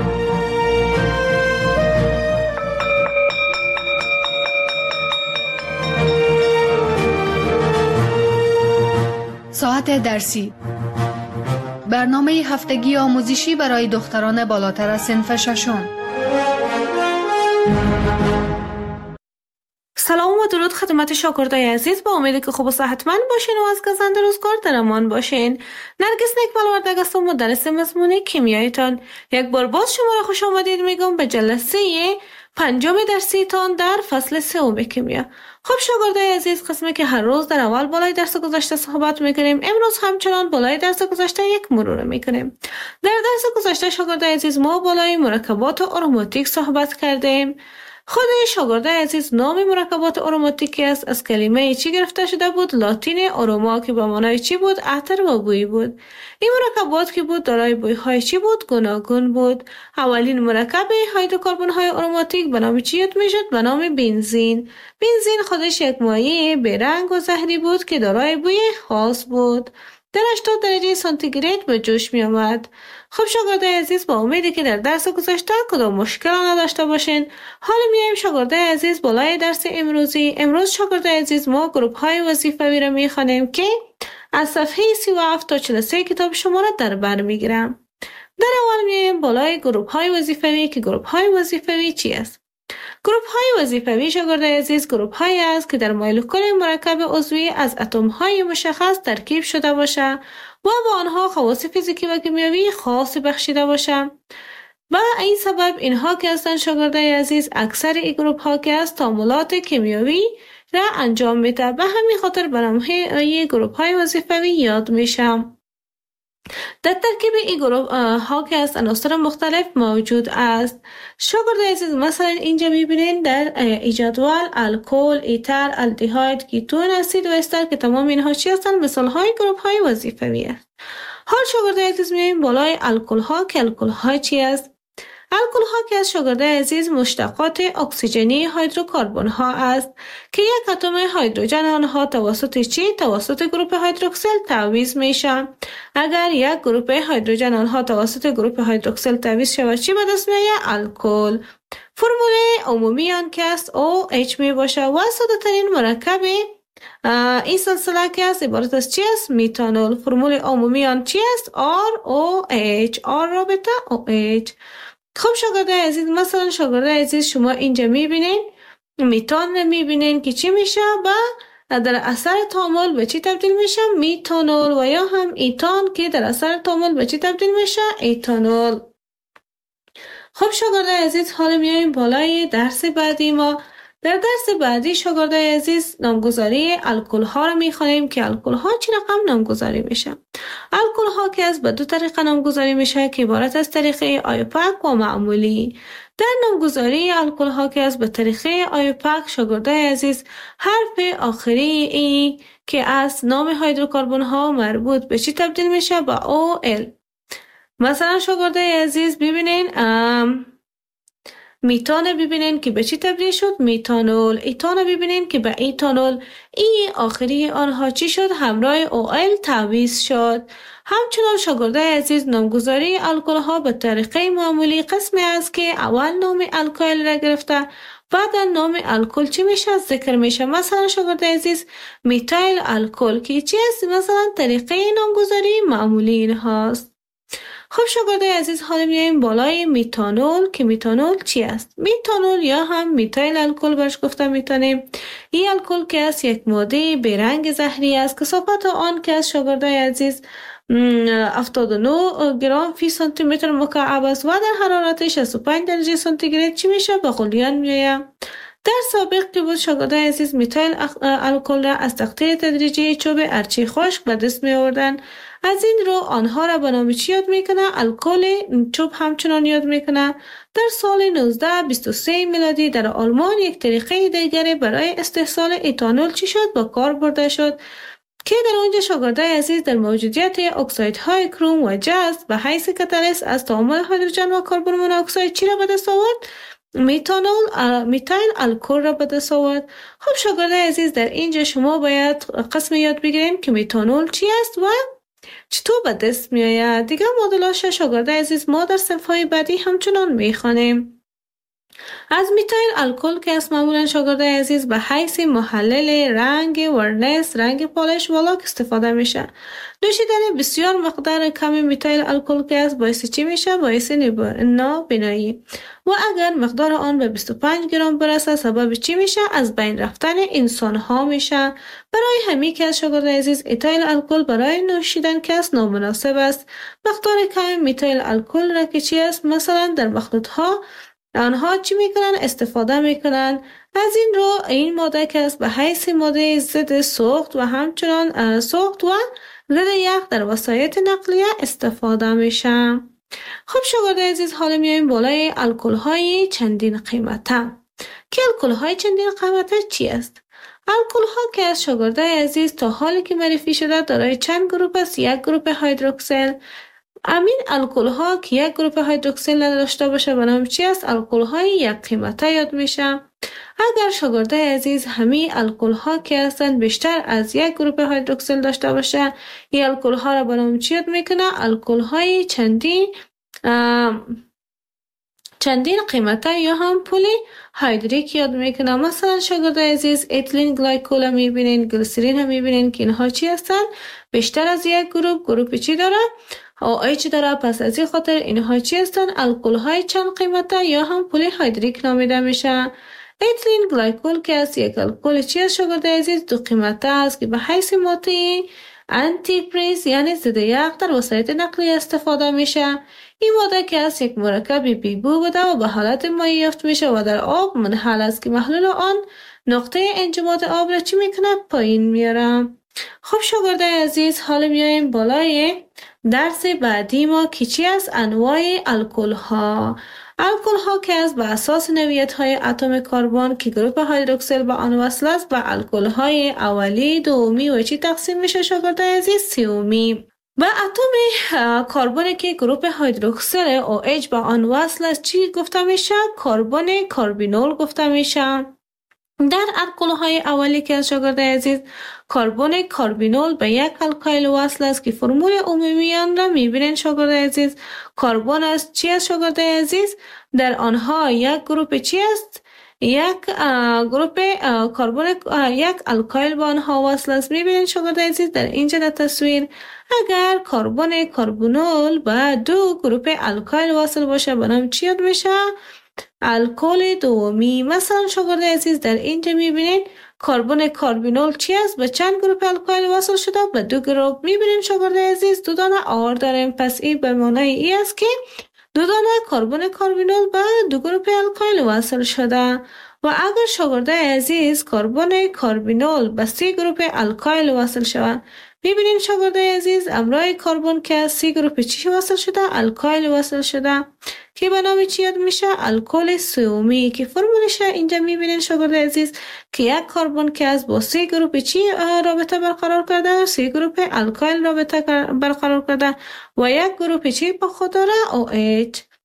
ساعت درسی، برنامه هفتگی آموزشی برای دختران بالاتر از صنف ششم. سلام و درود خدمت شاگردای عزیز. با امیدی که خوب و صحتمند باشین و از گزند روزگار در امان باشین. نرگس نیکملوردگ هستم، مدرس مضمون کیمیایتان. یک بار باز شما را خوش آمدید میگم به جلسه 5 درسیتان در فصل 3 کیمیا. خب شاگردای عزیز، قسمی که هر روز در اول بالای درس گذشته صحبت میکنیم، امروز همچنان بالای درس گذشته یک مرور میکنیم. در درس گذشته شاگردای عزیز ما بالای مرکبات آروماتیک صحبت کردیم. خود شاگردای عزیز نام مرکبات آروماتیکی است از کلمه چی گرفته شده بود؟ لاتین آروما که به معنای چی بود؟ عطر و بوی بود. این مرکبات که بود دارای بوی های چی بود؟ گوناگون بود. اولین مرکب هیدروکربن های آروماتیک به نام چی یاد میشد؟ به نام بنزین. بنزین خودش یک مایع بیرنگ و زهری بود که دارای بوی خاص بود. در 80 درجه سانتیگراد به جوش می آمد. خب شاگردای عزیز، با امیدی که در درس گذشته کدام مشکل نداشته باشین، حالا میایم شاگردای عزیز بالای درس امروزی. امروز شاگردای عزیز ما گروپ های وظیفوی را میخوانیم که از صفحه 37 تا 43 کتاب شما را در بر میگیرم. در اول میایم بالای گروپ های وظیفوی که گروپ های وظیفوی چی است؟ گروپ های وظیفوی شاگردای عزیز گروپ هایی است که در مولکول مرکب عضوی از اتم های مشخص ترکیب شده باشه و با آنها خواص فیزیکی و کیمیایی خاص بخشیده باشه. و این سبب اینها که هستند شاگردای عزیز، اکثر این گروپ ها که است تعاملات کیمیایی را انجام میده. به همین خاطر به نام گروپ های وظیفوی یاد میشه. در ترکیب این گروه ها که از عناصر مختلف موجود است. شاگردای عزیز مثلا اینجا میبینین در جدول الکل، ایتر، الدهاید، کیتون، اسید و استر که تمام اینها چی هستند؟ مثال های گروه های وظیفوی است. حال شاگردای عزیز میایم بالای الکل ها که الکل ها چی است؟ الکل ها که از شاگردای عزیز مشتقات اکسیژنی هیدروکربن ها است که یک اتم هیدروژن آنها توسط چی؟ توسط گروپ هیدروکسیل تعویض میشه. اگر یک گروپ هیدروژن آنها توسط گروپ هیدروکسیل تعویض شود چی به دست میآید؟ الکل. فرمول عمومی آن که است OH می باشه و ساده ترین مرکب این سلسله که است عبارت از چی است؟ میتانول. فرمول عمومی آن چی است؟ ROH. R رابطه OH. خب شاگردای عزیز مثلا شاگردای عزیز شما اینجا میبینین میتان میبینین که چی میشه و در اثر تعامل به چی تبدیل میشه؟ میتانول. و یا هم ایتان که در اثر تعامل به چی تبدیل میشه؟ ایتانول. خب شاگردای عزیز حالا میایم بالای درس بعدی ما. در درس بعدی شاگردای عزیز نامگذاری الکل ها رو میخوانیم که الکل ها چی رقم نامگذاری میشه. الکل ها که از به 2 طریقه نامگذاری میشه که عبارت از طریقه آیوپک و معمولی. در نامگذاری الکل ها که از به طریقه آیوپک شاگردای عزیز حرف آخری ای که از نام هیدروکربن ها مربوط به چی تبدیل میشه؟ به OL. مثلا شاگردای عزیز ببینین میتان ببینین که به چی تبدیل شد؟ میتانول. ایتان ببینین که به ایتانول. ای آخری آنها چی شد؟ همراه OL تعویض شد. همچنان شاگردای عزیز نامگذاری الکل ها به طریقه معمولی قسمی است که اول نام الکل را گرفته بعد نام الکل چی میشه ذکر میشه. مثلا شاگردای عزیز میتایل الکل که چی است؟ مثلا طریقه نامگذاری معمولی این هاست. خب شاگردای عزیز حالا میایم بالای میتانول که میتانول چی است؟ میتانول یا هم میتایل الکل برش گفته میتونیم. این الکل که است یک ماده بیرنگ زهری است. کثافت آن که از شاگردای عزیز 79 گرم فی سانتی متر مکعب است و در حرارت 65 درجه سانتیگراد چی میشه؟ به غلیان میآید. در سابق که بود شاگردای عزیز میتایل الکل را از تقطیر تدریجی چوب ارچی خشک به دست می آوردن. از این رو آنها را به نام چی یاد میکنه؟ الکل چوب همچنان یاد میکنه. در سال 1923 میلادی در آلمان یک طریقه دیگری برای استحصال ایتانول چی شد؟ با کار برده شد که در اونجا شاگردای عزیز در موجودیت اکسایدهای کروم و جست به حیث کاتالیست از تعامل هیدروژن و کربن مونوکساید چی را به دست آورد؟ میتایل الکل را به دست آورد. خب شاگردای عزیز در اینجا شما باید قسم یاد بگیریم که میتانول چی است و چطور به دست می آید. دیگه مدلاش شاگردای عزیز ما در صفحه بعدی همچنان میخوانیم. از میتایل الکل که از معمولا شاگردای عزیز به حیث محلل رنگ ورنیس، رنگ پالش و لاک استفاده میشه. نوشیدن بسیار مقدار کمی میتایل الکل که است باعث چی میشه؟ باعث نابینایی و اگر مقدار آن به 25 گرم برسه سبب چی میشه؟ از بین رفتن انسان ها میشه. برای همین که از شاگردای عزیز ایتایل الکل برای نوشیدن که است نامناسب است. مقدار کمی میتایل الکل را که چی است؟ مثلا در مخلوط ها آنها چی میکنن؟ استفاده میکنن. از این رو این ماده که است به حیث ماده ضد سوخت و همچنان سوخت و ضد یخ در وسایط نقلیه استفاده میشه. خب شاگردای عزیز حالا میایم بالای الکل های چندین قیمته که الکل های چندین قیمته چی است؟ الکل ها که از شاگردای عزیز تا حالی که معرفی شده دارای چند گروپ است؟ یک گروپ هیدروکسیل. امین الکل ها که یک گروپ هیدروکسیل نداشته باشه به نام چی است؟ الکل های یک قیمته یاد میشه. اگر شاگردای عزیز همین الکل ها که هستند بیشتر از یک گروپ هیدروکسیل داشته باشه این الکل ها را به نام چی یاد میکنه؟ الکل های چندین قیمته یا هم پلی هیدریک یاد میکنه. مثلا شاگردای عزیز اتیلین گلایکول میبینین، گلیسرین هم میبینین که اینها چی هستن؟ بیشتر از یک گروپ چی داره؟ OH داره. پس از این خاطر اینها چی هستن؟ الکل های چند قیمته یا هم پلی هیدریک نامیده میشه. اتیلین گلایکول که است یک الکل چی است شاگردای عزیز؟ دو قیمته است که به حیث ماده آنتی پریز یعنی ضد یخ در وسایط نقلیه استفاده میشه. این ماده که است یک مرکب بیبو بوده و به حالت مایع یافت میشه و در آب منحل است که محلول آن نقطه انجماد آب را چی میکنه؟ پایین میاره. خب شاگردای عزیز حالا میایم بالای درس بعدی ما که چی است؟ انواع الکل ها. الکل ها که از به اساس نوعیت های اتم کربن که گروپ هیدروکسیل به آن وصل است به الکل های اولی، دومی و چی تقسیم میشه شاگردای عزیز؟ سومی. و اتم کربن که گروپ هیدروکسیل OH به آن وصل است چی گفته میشه؟ کربن کاربینول گفته میشه. در الکل های اولی که از شاگردای عزیز کربن کاربینول به یک الکایل وصل است که فرمول عمومی آن را میبینین شاگردای عزیز. کربن است چی است شاگردای عزیز؟ در آنها یک گروپ چی است؟ یک گروپ کربن یک الکایل با آنها وصل است. میبینین شاگردای عزیز در اینجا در تصویر اگر کربن کاربینول با دو گروپ الکایل وصل باشه به نام چی یاد میشه؟ الکل دومی. مثلا شاگردای عزیز در اینجا میبینین کربن کاربینول چی است؟ به چند گروپ الکایل وصل شده؟ به دو گروپ. میبینین شاگردای عزیز دو دانه آر داریم. پس این به معنای ای است که دو دانه کربن کاربینول به دو گروپ الکایل وصل شده. و اگر شاگردای عزیز کربن کاربینول به 3 گروپ الکایل وصل شود میبینین شاگردای عزیز امرای کربن که 3 گروپ چی وصل شده؟ الکایل وصل شده که به نام چی یاد میشه؟ الکل سومی که فرمولش اینجا میبینین شاگردای عزیز که یک کربن که از با 3 گروپ چی رابطه برقرار کرده؟ 3 گروپ الکایل رابطه برقرار کرده و یک گروپ چی با خود داره؟ OH.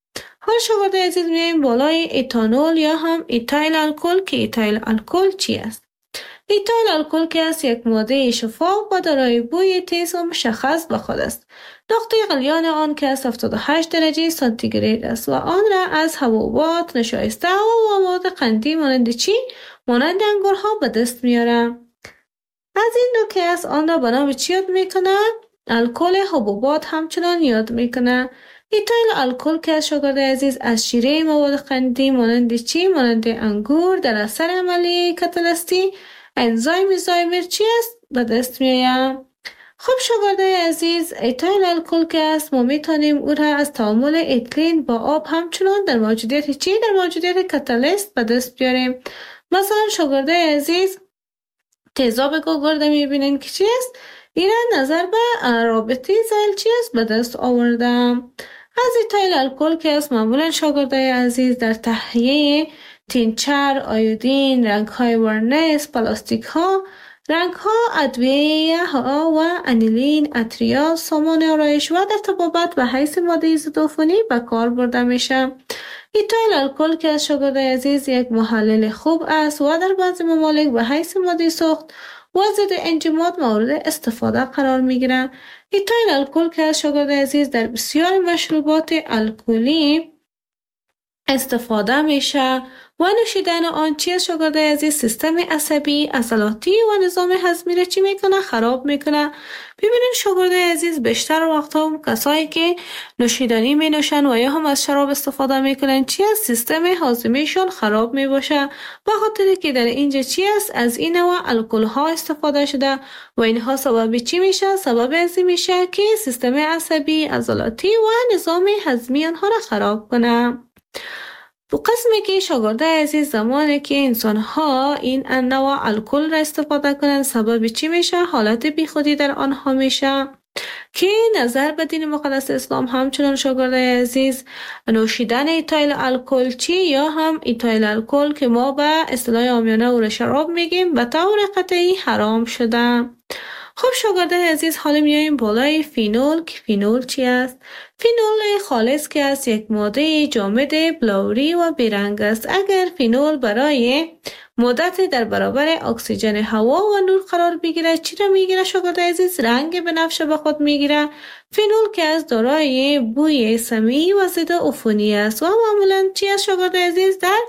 حال شاگرده عزیز میایم بالای اتانول یا هم ایتایل الکل که ایتایل الکل چی است؟ ایتایل الکل که است یک ماده شفاف و دارای بوی تیز و مشخص به خود است. نقطه غلیان آن که از 78 درجه سانتیگراد است و آن را از حبوبات نشایسته و مواد قندی مانند چی؟ مانند انگورها به دست میارم. از این دو که است آن را به نام چی یاد میکنه؟ الکل حبوبات همچنان یاد میکنه. ایتایل الکل که از شاگرد عزیز از شیره مواد قندی مانند چی؟ مانند انگور در اثر عملیه کاتالیستی انزایم زایمر چی است؟ به دست میایم. خب شاگرد عزیز ایتایل الکل که است ما میتونیم او را از تعامل اتیلن با آب همچنان در موجودیت چی؟ در موجودیت کاتالیست به دست بیاریم. مثلا شاگرد عزیز تیزاب گوگرده میبینین که چی است؟ این نظر به رابطه زیل چی است به دست آوردم. از ایتایل الکل که است معمولا شاگرده عزیز در تهیه تینچر، آیودین، رنگ های ورنیس، پلاستیک ها، رنگ ها، ادویه ها و انیلین، اتریال، سامان آرایش و در طبابت به حیث ماده ضدعفونی به کار برده میشه. ایتایل الکل که از شاگرد عزیز یک محلل خوب است و در بعضی ممالک به حیث ماده سوخت و ضد انجماد مورد استفاده قرار میگیرند. ایتایل الکل که از شاگرد عزیز در بسیار مشروبات الکلی استفاده میشه و نوشیدن آن چی از شاگرد عزیز سیستم عصبی، عضلاتی و نظام هضمی را چی میکنه؟ خراب میکنه. ببینید شاگرد عزیز بیشتر وقتا کسایی که نوشیدنی می نوشن و یا هم از شراب استفاده میکنن چی از سیستم هاضمیشون خراب می باشه به خاطر که در اینجا چی است از این نوع الکل ها استفاده شده و اینها سبب چی میشه؟ سبب ازی میشه که سیستم عصبی، عضلاتی و نظام هضمی آنها را خراب کنه. تو قسمی که شاگرده عزیز زمانی که انسان ها این نوع الکل را استفاده کنند سبب چی میشه؟ حالت بیخودی در آنها میشه که نظر به دین مقدس اسلام همچنان شاگرده عزیز نوشیدن ایتایل الکل چی یا هم ایتایل الکل که ما به اصطلاح عامیانه او را شراب میگیم به طور قطعی حرام شده. خب شاگرده عزیز حالا میاییم بالای فینول که فینول چی است؟ فینول خالص که است یک ماده جامد بلوری و بیرنگ است. اگر فینول برای مدت در برابر اکسیژن هوا و نور قرار بگیره چی را میگیره شاگرده عزیز؟ رنگ بنفشه به خود میگیره. فینول که از دارای بوی سمی و ضد عفونی است و معمولا چی است شاگرده عزیز؟ در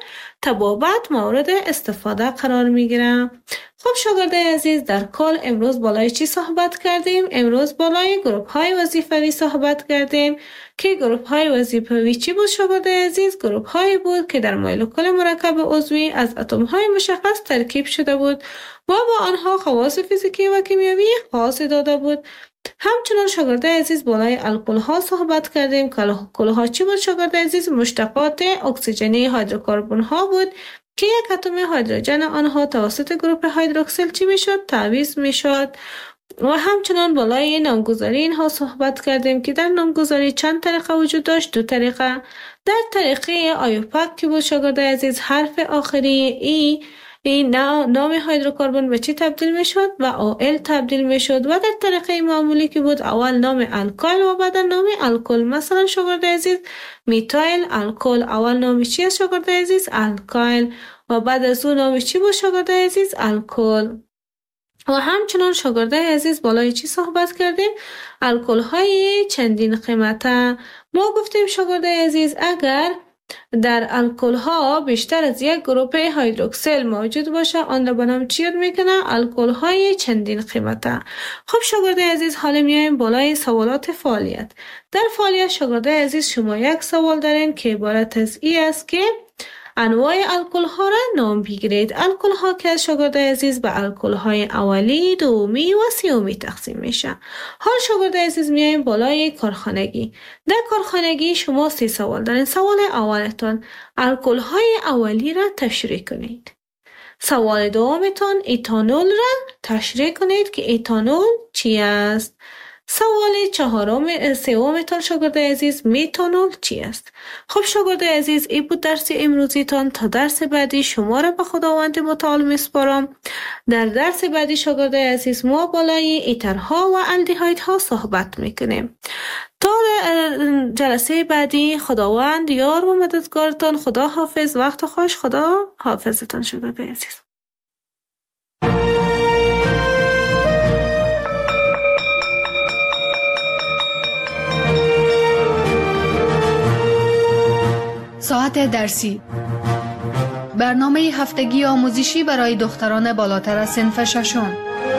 طبابت مورد استفاده قرار میگیره. خب شاگرده عزیز در کل امروز بالای چی صحبت کردیم؟ امروز بالای گروپ های وظیفوی صحبت کردیم که گروپ های وظیفوی چی بود شاگرده عزیز؟ گروپ های بود که در مولکول مرکب عضوی از اتم های مشخص ترکیب شده بود و با آنها خواص فیزیکی و کیمیایی خاص داده بود. همچنان شاگرده عزیز بالای الکل ها صحبت کردیم که الکل ها چی بود شاگرده عزیز؟ مشتقات اکسیژنی هیدروکربن ها بود که یک اتم هیدروژن آنها توسط گروپ هیدروکسیل چی میشد؟ تعویض میشد. و همچنان بالای نامگذاری اینها صحبت کردیم که در نامگذاری چند طریقه وجود داشت؟ دو طریقه. در طریقه آیوپاک که بود شاگرده عزیز حرف آخری این نام هیدروکربن به چی تبدیل می شد؟ و آل تبدیل می شد. و در طریقه معمولی که بود اول نام الکل و بعد نام الکل. مثلا شاگرده عزیز میتایل الکل اول نام چی است شاگرده عزیز؟ الکل و بعد از اون نام چی بود شاگرده عزیز؟ الکل. و همچنان شاگرده عزیز بالای چی صحبت کردیم؟ الکل های چندین قیمته. ما گفتیم شاگرده عزیز اگر در الکل ها بیشتر از یک گروپ هیدروکسیل موجود باشه آن را به نام چی یاد میکنه؟ الکل های چندین قیمته. خب شاگرده عزیز حالا میایم بالای سوالات فعالیت. در فعالیت شاگرده عزیز شما یک سوال دارین که عبارت از این است که انواع الکل ها را نام بگیرید. الکل ها که از شاگرده عزیز به الکل های اولی، دومی و سومی تقسیم میشه. حال شاگرده عزیز میایم بالای کارخانگی. در کارخانگی شما 3 سوال دارین. سوال اولتون الکل های اولی را تشریح کنید. سوال دومتون ایتانول را تشریح کنید که ایتانول چی است. سوال سومتان شاگرد عزیز، میتانول چی است؟ خب شاگرد عزیز، این بود درس امروزیتان. تا درس بعدی شما را به خداوند متعال میسپارم. در درس بعدی شاگرد عزیز ما بالای ایترها و الدهایدها صحبت میکنیم. تا جلسه بعدی خداوند یار و مددگارتان. خدا حافظ. وقت خوش. خدا حافظتان شاگرد عزیز. ساعت درسی، برنامه هفتگی آموزشی برای دختران بالاتر از صنف ششم.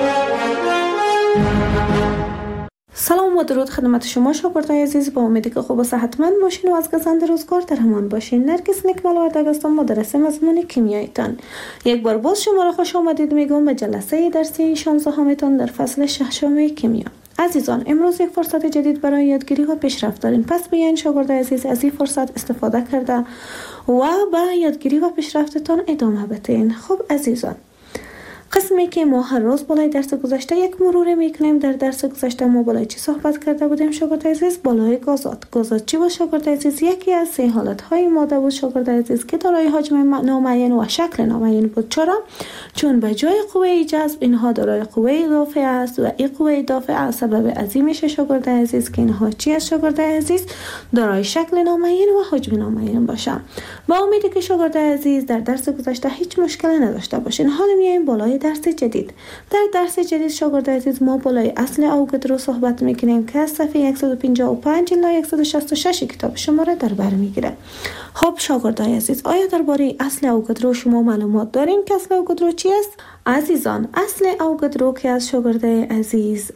سلام و درود خدمت شما شاگردای عزیز. با امیدی که خوب و صحتمند باشین و از گزند روزگار در امان باشین. نرگس نیکمل وردگ هستم، مدرس مضمون کیمیایتان. یک بار باز شما را خوش آمدید میگم به جلسه درسی 16 همتان در فصل ششم کیمیا. عزیزان، امروز یک فرصت جدید برای یادگیری و پیشرفت دارین. پس بیاین شاگردای عزیز از این فرصت استفاده کرده و به یادگیری و پیشرفتتان ادامه بدین. خب عزیزان، قسمی که ما هر روز بالای درس گذشته یک مرور میکنیم. در درس گذشته ما بالای چی صحبت کرده بودیم شاگرد عزیز؟ بالای گازات چی بود شاگرد عزیز؟ یکی از سه حالت های ماده بود شاگرد عزیز که دارای حجم نامعین و شکل نامعین بود. چرا؟ چون به جای قوه جذب اینها دارای قوه اضافه است و این قوه اضافه سبب عظیم میشه شاگرد عزیز که اینها چی است شاگرد عزیز؟ دارای شکل نامعین و حجم نامعین باشه. با امیدی که شاگرد عزیز در درس گذشته هیچ مشکلی نداشته باشین. حالا میایم بالای درس جدید. در درس جدید شاگرد عزیز ما بالای اصل اوگدرو صحبت میکنیم که از صفحه 155 الی 166 کتاب شما را در بر میگیره. خب شاگردای عزیز، آیا درباره اصل اوگدرو شما معلومات دارین که اصل اوگدرو چی است؟ عزیزان، اصل اوگدرو که از شاگرد عزیز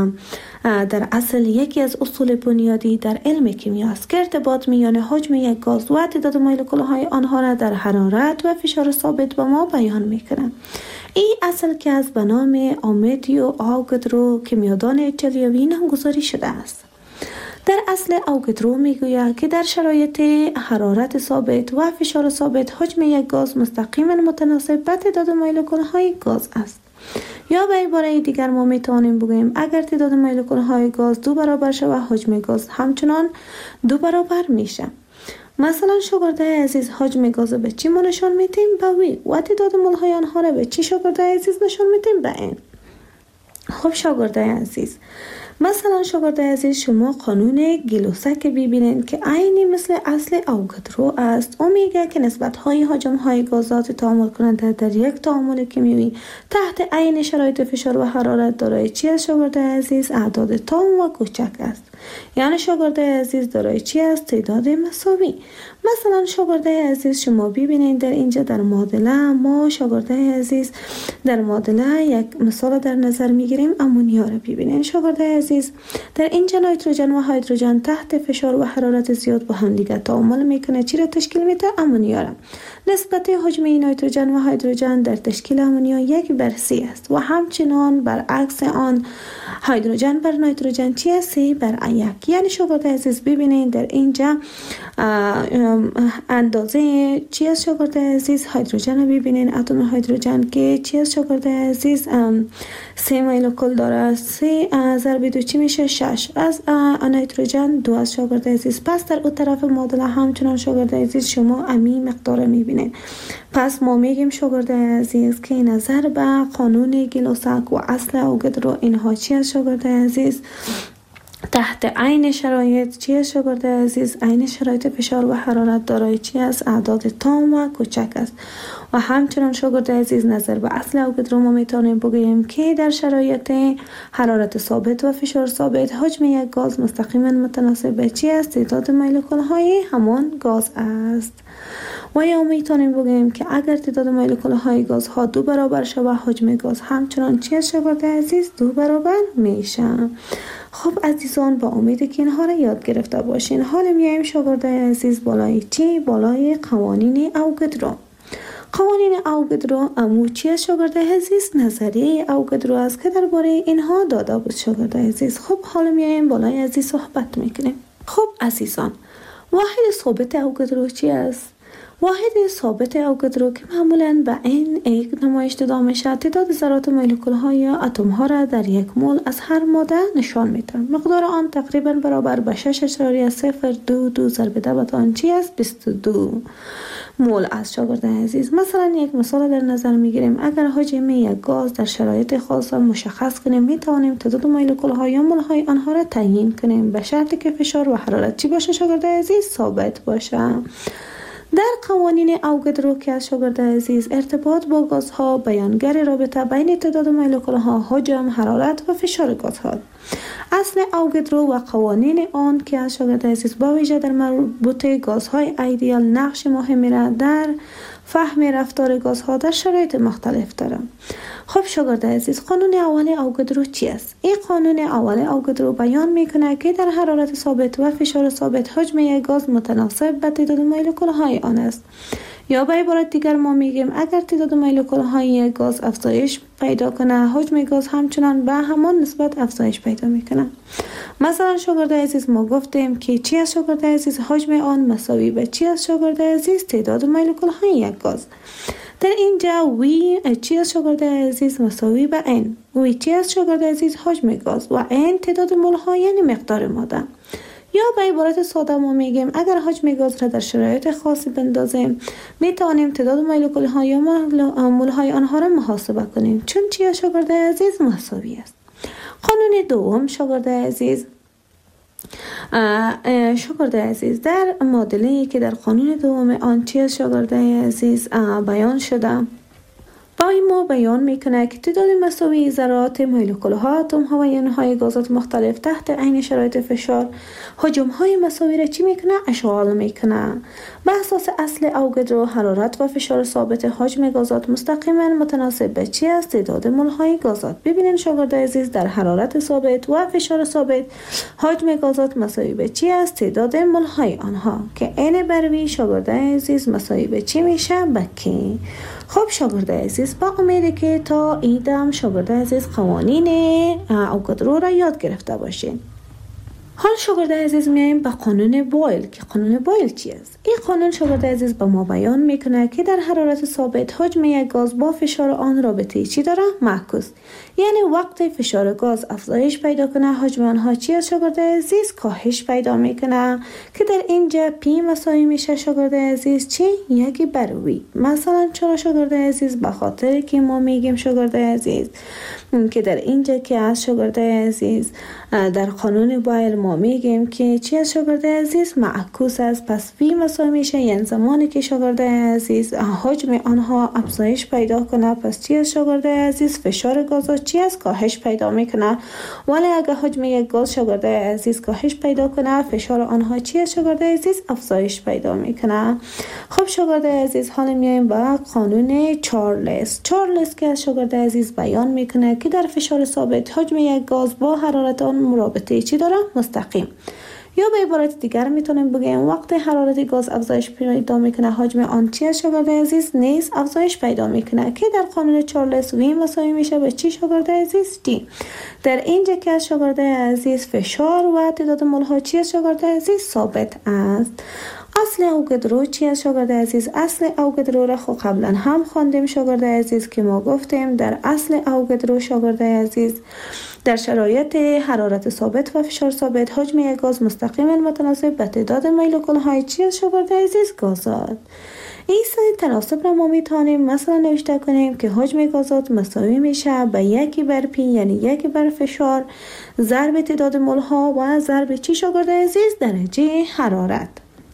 در اصل یکی از اصول بنیادی در علم کیمیا است که ارتباط میان حجم یک گاز و تعداد مولکول‌های آنها را در حرارت و فشار ثابت به ما بیان میکنه. این اصل که از به نام آمدیو اوگدرو کیمیادان ایتالیایی نامگذاری شده است. در اصل اوگدرو میگوید که در شرایط حرارت ثابت و فشار ثابت حجم یک گاز مستقیما متناسب با تعداد مولکول‌های گاز است. یا به عباره دیگر ما میتوانیم بگوییم اگر تعداد مولکول‌های گاز 2 برابر شود حجم گاز همچنان 2 برابر میشه. مثلا شاگردای عزیز، حجم گاز به چی ما نشان میدیم؟ به وی. و تعداد مول‌های آنها را به چی شاگردای عزیز نشان میدیم؟ به این. خب شاگردای عزیز، مثلا شاگردای عزیز شما قانون گلوسک ببینید که عینی مثل اصل اوگدرو است. او میگه که نسبت‌های حجم‌های گازات تعامل کننده در یک تعامل کیمیایی تحت عین شرایط فشار و حرارت دارای چی است شاگردای عزیز؟ اعداد تام و کوچک است. یعنی شاگردای عزیز دارای چی است؟ تعداد مساوی. مثلا شاگردای عزیز شما ببینید در اینجا در معادله ما شاگردای عزیز در معادله یک مثال در نظر میگیریم. امونیا رو ببینید شاگردای عزیز. در اینجا نیتروژن و هیدروژن تحت فشار و حرارت زیاد با هم دیگه تعامل میکنه. چی را تشکیل میده؟ امونیا را. نسبت حجم نیتروژن و هیدروژن در تشکیل امونیا 1/3 است و همچنان برعکس آن هیدروژن بر نیتروژن چی است؟ 3/1. یعنی شاگرد عزیز ببینید در اینجا اندازه چی است شاگرد عزیز؟ هیدروژن رو ببینید. اتم هیدروژن که چی است شاگرد عزیز؟ 3 مولکول داره. 3 ضرب 2 چی میشه؟ 6. از نیتروژن 2 از شاگرد عزیز. پس در اون طرف معادله همچنان شاگرد عزیز شما امی مقدار میبینید. پس ما میگیم شاگرد عزیز که نظر به قانون گلوسک و اصل اوگدرو اینها چی است شاگرد عزیز؟ تحت عین شرایط چی است شاگرد عزیز؟ عین شرایط فشار و حرارت دارای چی است؟ اعداد تام و کوچک است. و همچنان شاگرد عزیز نظر به اصل اوگدرو ما میتونیم بگوییم که در شرایط حرارت ثابت و فشار ثابت حجم یک گاز مستقیما متناسب به چی است؟ تعداد مولکول‌های همان گاز است. و یا میتونیم بگوییم که اگر تعداد مولکول‌های گاز ها 2 برابر شود حجم گاز همچنان چی است شاگرد عزیز؟ 2 برابر میشه. خب عزیزان، با امیدی که اینها را یاد گرفته باشین. حالا میایم شاگرد عزیز بالای چی؟ بالای قوانین اوگدرو. قوانین اوگدرو امو چی است شاگرد عزیز؟ نظریه اوگدرو است که درباره اینها داده بود شاگرد عزیز. خب حالا میایم بالای عزیز صحبت میکنیم. خب عزیزان، واحد ثابت اوگدرو چی است؟ واحد ثابت اوگادرو که معمولاً به این یک نمایش داده میشه تعداد ذرات مولکول ها یا اتم ها را در یک مول از هر ماده نشان میده. مقدار آن تقریبا برابر به 6.022 ضرب 10 به توان چی است 22 مول است. شاگردان عزیز، مثلا یک مثال در نظر میگیریم. اگر حجم یک گاز در شرایط خاص مشخص کنیم، می توانیم تعداد مولکول ها یا مول های آنها را تعیین کنیم به شرطی که فشار و حرارت چی باشه شاگردان عزیز؟ ثابت باشه. در قوانین اوگادرو که از شاگردان عزیز ارتباط با گازها بیانگر رابطه بین تعداد مولکول ها، حجم، حرارت و فشار گازها. اصل اوگادرو و قوانین آن که از شاگردان عزیز با ویژه در مربوط گازهای ایدئال نقش مهمی را در فهم رفتار گازها در شرایط مختلف دارد. خب شاگردان عزیز، قانون اول اوگادرو چی است؟ این قانون اول اوگادرو بیان میکنه که در حرارت ثابت و فشار ثابت حجم یک گاز متناسب به تعداد مولکول های آن است. یا به عبارت دیگر ما میگیم اگر تعداد مولکول های یک گاز افزایش پیدا کنه، حجم گاز همچنان به همان نسبت افزایش پیدا میکنه. مثلا شاگردان عزیز ما گفتیم که چی از شاگردان عزیز؟ حجم آن مساوی به چی از شاگردان عزیز؟ تعداد مولکول های یک گاز. در اینجا وی چی از شاگردان عزیز؟ مساوی به ان. وی چی از شاگردان عزیز؟ حجم گاز و ان تعداد مول ها یعنی مقدار ماده. یا به عبارت ساده ما میگیم اگر حجم گاز را در شرایط خاصی بندازیم، می توانیم تعداد مولکول ها یا مول های آنها را محاسبه کنیم، چون چی از شاگردان عزیز؟ مساوی است. قانون دوم شاگردان عزیز، در معادله‌ای که در قانون دوم آن چی از شاگردان عزیز بیان شده، برای ما بیان میکنه که تعداد مساوی ذرات مولکول ها، اتم ها و یون های گازات مختلف تحت عین شرایط فشار حجم های مساوی را چی میکنه؟ اشغال میکنه. به اساس اصل اوگادرو حرارت و فشار ثابت حجم گازات مستقیما متناسب به چی است؟ تعداد مول های گازات. ببینید شاگردان عزیز، در حرارت ثابت و فشار ثابت حجم گازات مساوی به چی است؟ تعداد مول های آنها که عین بر وی شاگردان عزیز مساوی به چی میشه؟ به کی؟ خب شاگردان عزیز، با امیده که تا ایدم شاگردان عزیز قوانین اوگادرو را یاد گرفته باشین. حال شاگردان عزیز میایم به قانون بویل که قانون بویل چی است؟ این قانون شاگردان عزیز به ما بیان میکنه که در حرارت ثابت حجم یک گاز با فشار آن رابطه چی داره؟ معکوس. یعنی وقتی فشار گاز افزایش پیدا کنه، حجم آنها چی است شاگردان عزیز؟ کاهش پیدا میکنه که در اینجا پی مساوی میشه شاگردان عزیز چی؟ یکی بر وی. مثلا چرا شاگردان عزیز؟ به خاطر که ما میگیم شاگردان عزیز که در اینجا که از شاگردان عزیز در قانون بویل ما میگیم که چی از شاگردان عزیز؟ معکوس است. پس وی مساوی میشه یعنی زمانی که شاگردان عزیز حجم آنها افزایش پیدا کنه، پس چی از شاگردان عزیز؟ فشار گازات چی است؟ کاهش پیدا میکنه. ولی اگر حجم یک گاز شاگردان عزیز کاهش پیدا کنه، فشار آنها چی است شاگردان عزیز؟ افزایش پیدا میکنه. خب شاگردان عزیز، حالا میایم به قانون چارلز که از شاگردان عزیز بیان میکنه که در فشار ثابت حجم یک گاز با حرارت آن مرابطه چی داره؟ مستقیم. یا به عبارت دیگر میتونیم بگیم وقتی حرارت گاز افزایش پیدا میکنه، حجم آن چی از شاگردان عزیز؟ نیز افزایش پیدا میکنه که در قانون چارلز وی مساوی میشه به چی شاگردان عزیز؟ دی. در اینجا که از شاگردان عزیز فشار و تعداد مول ها چی از شاگردان عزیز؟ ثابت است. اصل اوگادرو چی از شاگردان عزیز؟ اصل اوگادرو را خب قبلا هم خواندیم شاگردان عزیز که ما گفتیم در اصل اوگادرو شاگردان عزیز در شرایط حرارت ثابت و فشار ثابت حجم یک گاز مستقیما متناسب به تعداد مولکول های چی از شاگردان عزیز؟ گازات. این تناسب را ما میتونیم مثلا نوشته کنیم که حجم گازات مساوی میشه به یکی بر پی، یعنی یکی بر فشار ضرب تعداد مول ها و ضرب چی شاگردان عزیز؟ درجه حرارت.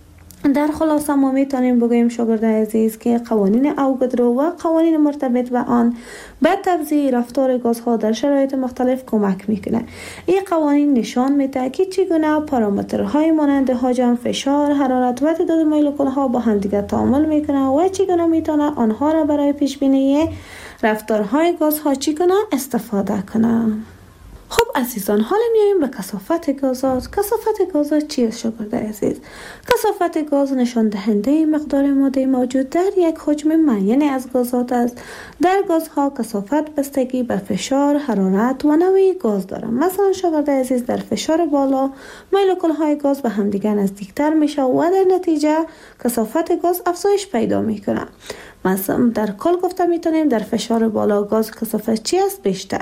در خلاصه ما میتونیم بگوییم شاگردان عزیز که قوانین اوگادرو و قوانین مرتبط به آن به توزیع رفتار گازها در شرایط مختلف کمک میکنه. این قوانین نشان میده که چگونه پارامترهای مانند حجم، فشار، حرارت و تعداد مولکول ها با همدیگر تعامل میکنه و چگونه میتونه آنها را برای پیش بینی رفتارهای گازها چگونه استفاده کنه. خب عزیزان، حالا میایم به کثافت گازات. کثافت گازات چیست شاگرد عزیز؟ کثافت گاز نشان دهنده مقدار ماده موجود در یک حجم معین از گازات است. در گازها کثافت بستگی به فشار، حرارت و نوع گاز دارد. مثلا شاگرد عزیز، در فشار بالا مولکول های گاز به همدیگر نزدیکتر میشه و در نتیجه کثافت گاز افزایش پیدا میکنه. مثلا در کل گفته میتونیم در فشار بالا گاز کثافت چی است؟ بیشتر.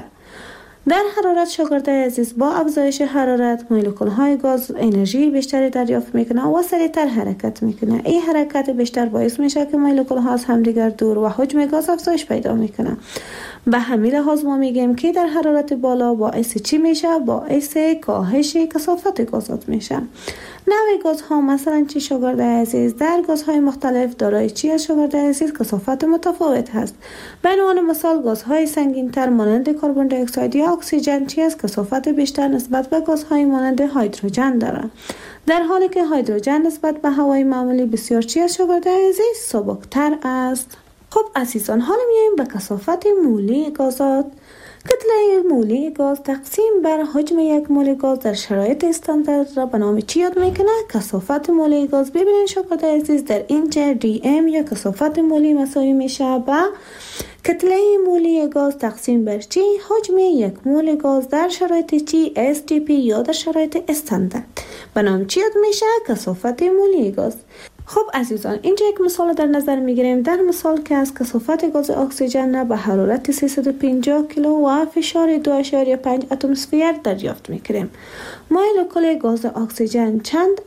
در حرارت شاگرد عزیز، با افزایش حرارت مولکول های گاز انرژی بیشتری دریافت میکنه و سریعتر حرکت میکنه. این حرکت بیشتر باعث میشه که مولکول ها از همدیگر دور و حجم گاز افزایش پیدا میکنه. به همین لحاظ ما میگیم که در حرارت بالا باعث چی میشه؟ باعث کاهش کثافت گازات میشه. نوع گازها مثلا چی شاگرد عزیز؟ در گازهای مختلف دارای چی است شاگرد عزیز؟ کثافت متفاوت هست. به عنوان مثال گازهای سنگین تر مانند کربن دی اکساید یا اکسیژن چی است؟ کثافت بیشتر نسبت به گازهای مانند هیدروژن دارند. در حالی که هیدروژن نسبت به هوای معمولی بسیار چی است شاگرد عزیز؟ سبکتر است. خب عزیزان، حالا میایم به کثافت مولی گازات. کتله مولی گاز تقسیم بر حجم یک مول گاز در شرایط استاندارد را به نام چی یاد میکنه؟ کثافت مولی گاز. ببینید شاگرد عزیز، در اینجا دی ام یا کثافت مولی مساوی میشه به کتله مولی گاز تقسیم بر چی؟ حجم یک مول گاز در شرایط چی؟ STP یا در شرایط استاندارد. به نام چی یاد میشه؟ کثافت مولی گاز. خب عزیزان، اینجا یک مثال در نظر میگیریم. در مثال که از کثافت گاز اکسیژن به حرارت 350 کیلو و فشار 2.5 اتمسفر دریافت میکنیم. مولکول گاز اکسیژن چند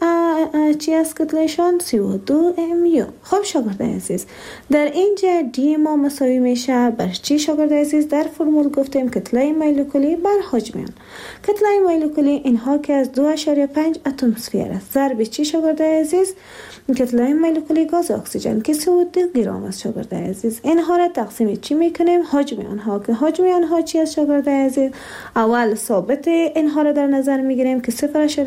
چی است کتلهشان؟ 32 mu. خب شاگرد عزیز، در اینجا دی ما مساوی میشه بر چی شاگرد عزیز؟ در فرمول گفتیم کتله مولکولی بر حجم آن. کتله مولکولی اینها که از 2.5 اتمسفر است ضرب چی شاگرد عزیز؟ کتله مولکولی گاز اکسیژن که 32 گرم است شاگرد عزیز. اینها را تقسیم چی میکنیم؟ حجم آنها، که حجم آنها چی است شاگرد عزیز؟ اول ثابت اینها را در نظر میگیریم که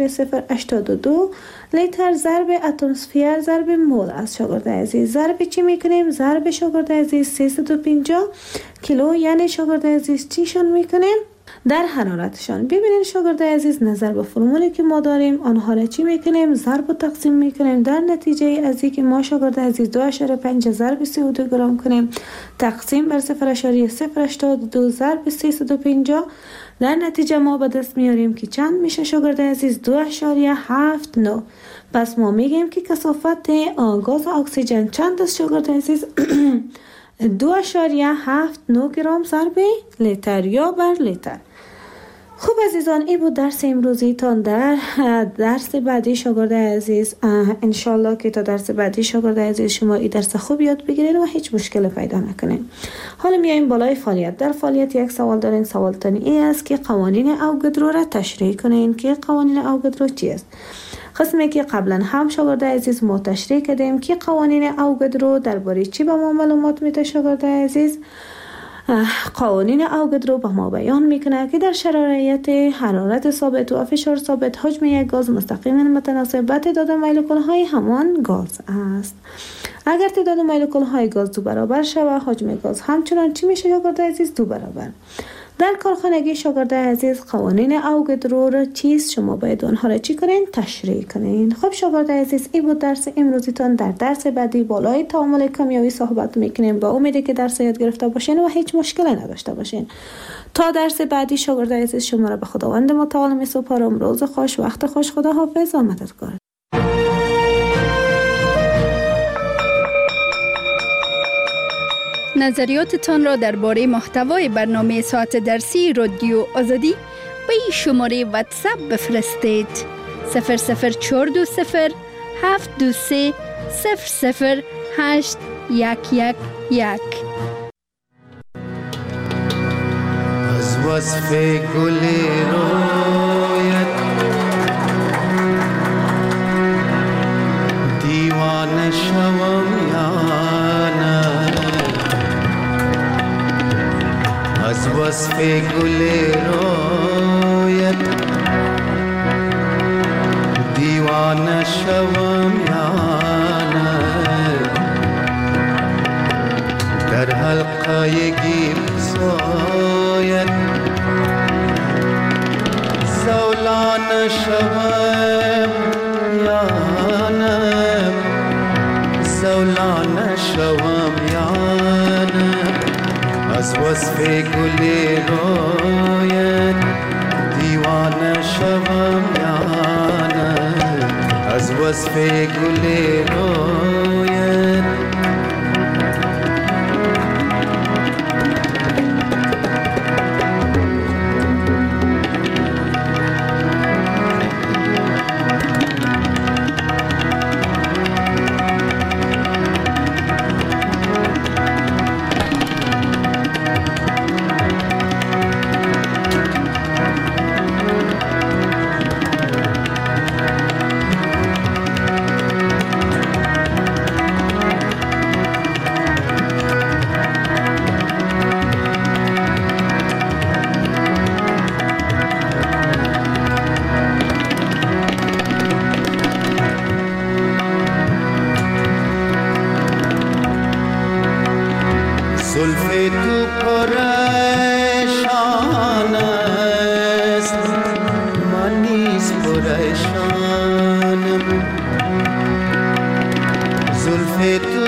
0.082 لیتر ضرب اتمسفر ضرب مول است شاگرد عزیز. ضرب چی میکنیم؟ ضرب شاگرد عزیز 350 کیلو، یعنی شاگرد عزیز چیشون میکنیم؟ در حرارتشان. ببینید شاگرد عزیز، نظر به فرمولی که ما داریم آنها را چی میکنیم؟ ضرب و تقسیم میکنیم. در نتیجه از اینکه ما شاگرد عزیز 2.5 ضرب 32 گرم کنیم تقسیم بر 0.082 ضرب 350، در نتیجه ما به دست میاریم که چند میشه شاگرد عزیز؟ 2.79. پس ما میگیم که کثافت گاز اکسیژن چند است شاگرد عزیز؟ 2.79 گرم ضرب لیتر یا بر لیتر. خب عزیزان، این بود درس امروزیتان. در درس بعدی شاگرد عزیز انشالله که تا درس بعدی شاگرد عزیز شما این درس خوب یاد بگیرید و هیچ مشکل پیدا نکنید. حالا میایم بالای فعالیت. در فعالیت یک سوال دارین. سوالتان این است که قوانین اوگادرو را تشریح کنین. که قوانین اوگادرو چی است؟ قسمی که قبلا هم شاگرد عزیز ما تشریح کردیم که قوانین اوگادرو درباره چی به ما معلومات میده شاگرد عزیز. قوانین اوگادرو به ما بیان میکنه که در شرایط حرارت ثابت و فشار ثابت حجم یک گاز مستقیما متناسب با تعداد مولکول های همان گاز است. اگر تعداد مولکول های گاز 2 برابر شود حجم گاز همچنان چی میشه شاگرد عزیز؟ 2 برابر. در کارخانگی شاگرد عزیز قوانین اوگادرو را چیست؟ شما باید آنها را چی کنین؟ تشریح کنین. خب شاگرد عزیز، این بود درس امروزیتان. در درس بعدی بالای تعامل کیمیایی صحبت میکنیم. با امیدی که درس یاد گرفته باشین و هیچ مشکلی نداشته باشین. تا درس بعدی شاگرد عزیز شما را به خداوند متعال میسپارم. روز خوش، وقت خوش، خدا حافظ و مددکار. نظریاتتان را درباره محتوای برنامه ساعت درسی رادیو آزادی به این شماره واتساپ بفرستید: 00420 723 00811. از وصف گل رویت دیوانه شوم یا نه، از وصف گل رویت دیوانه شوم یا نه، در حلقه گیسویت نشوم یا نه زولا نشوم یا نه از وصف گل رویت دیوانه شوم یا نه از وصف گل رویت زلف تو پریشان است من نیز پریشانم زلف تو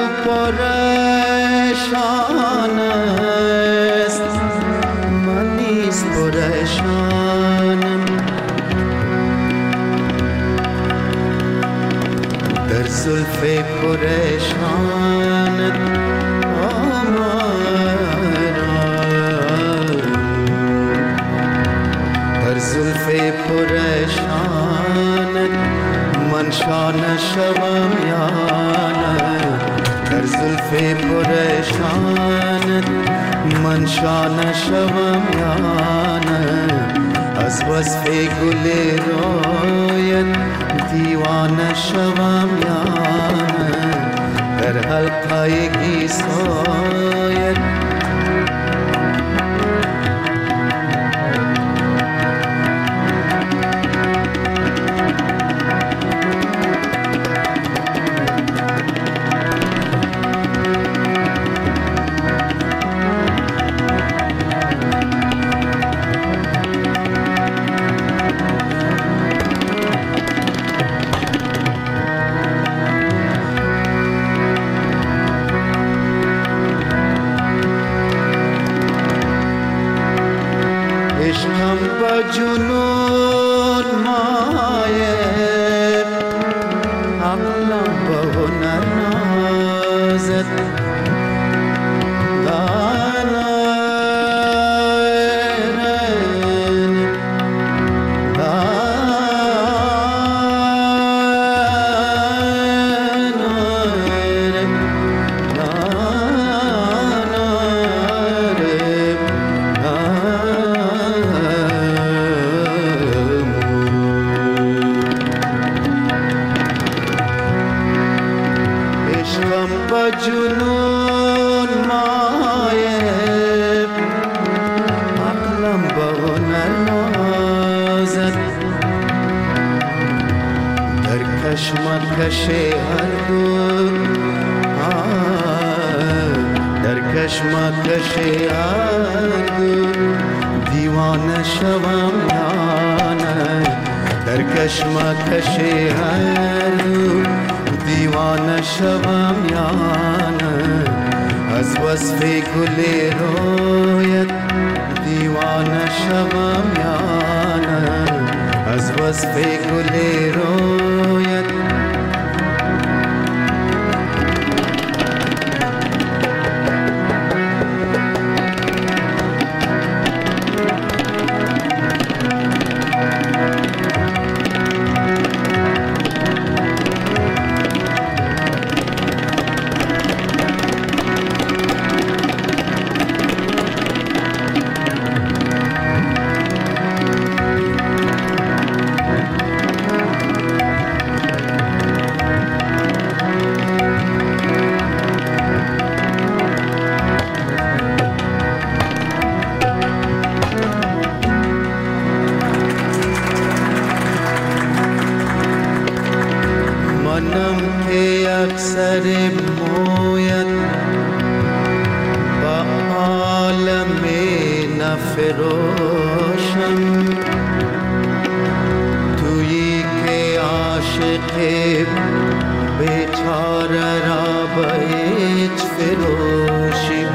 پریشان است من نیز پریشانم در زلف پریشانت زلف پریشانت من شانه شوم یا نه در زلف پریشانت من شانه شوم یا نه از وصف گل رویت دیوانه شوم یا نه در حلقه گیسویت عشقم با جنون مایه عقلم با هنر نازد با جنون مایه عقلم با هنر نازد در کشمکش هر دو در کشمکش هر دو دیوانه شوم یا نه در کشمکش هر دو دیوانه شوم یا نه از وصف گل رویت دیوانه شوم یا نه از وصف گل رویت اکثر مویت با عالم نفروشم تو بیچاره را به هیچ فروشی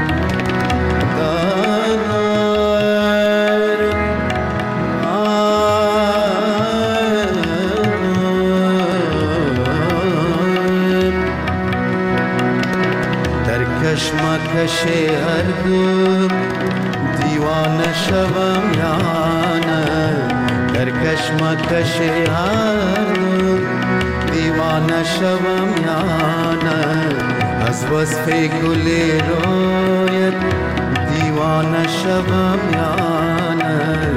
در کشمکش هر دو دیوانه شوم یا نه، در کشمکش هر دو دیوانه شوم یا نه، از وصف گل رویت دیوانه شوم یا نه.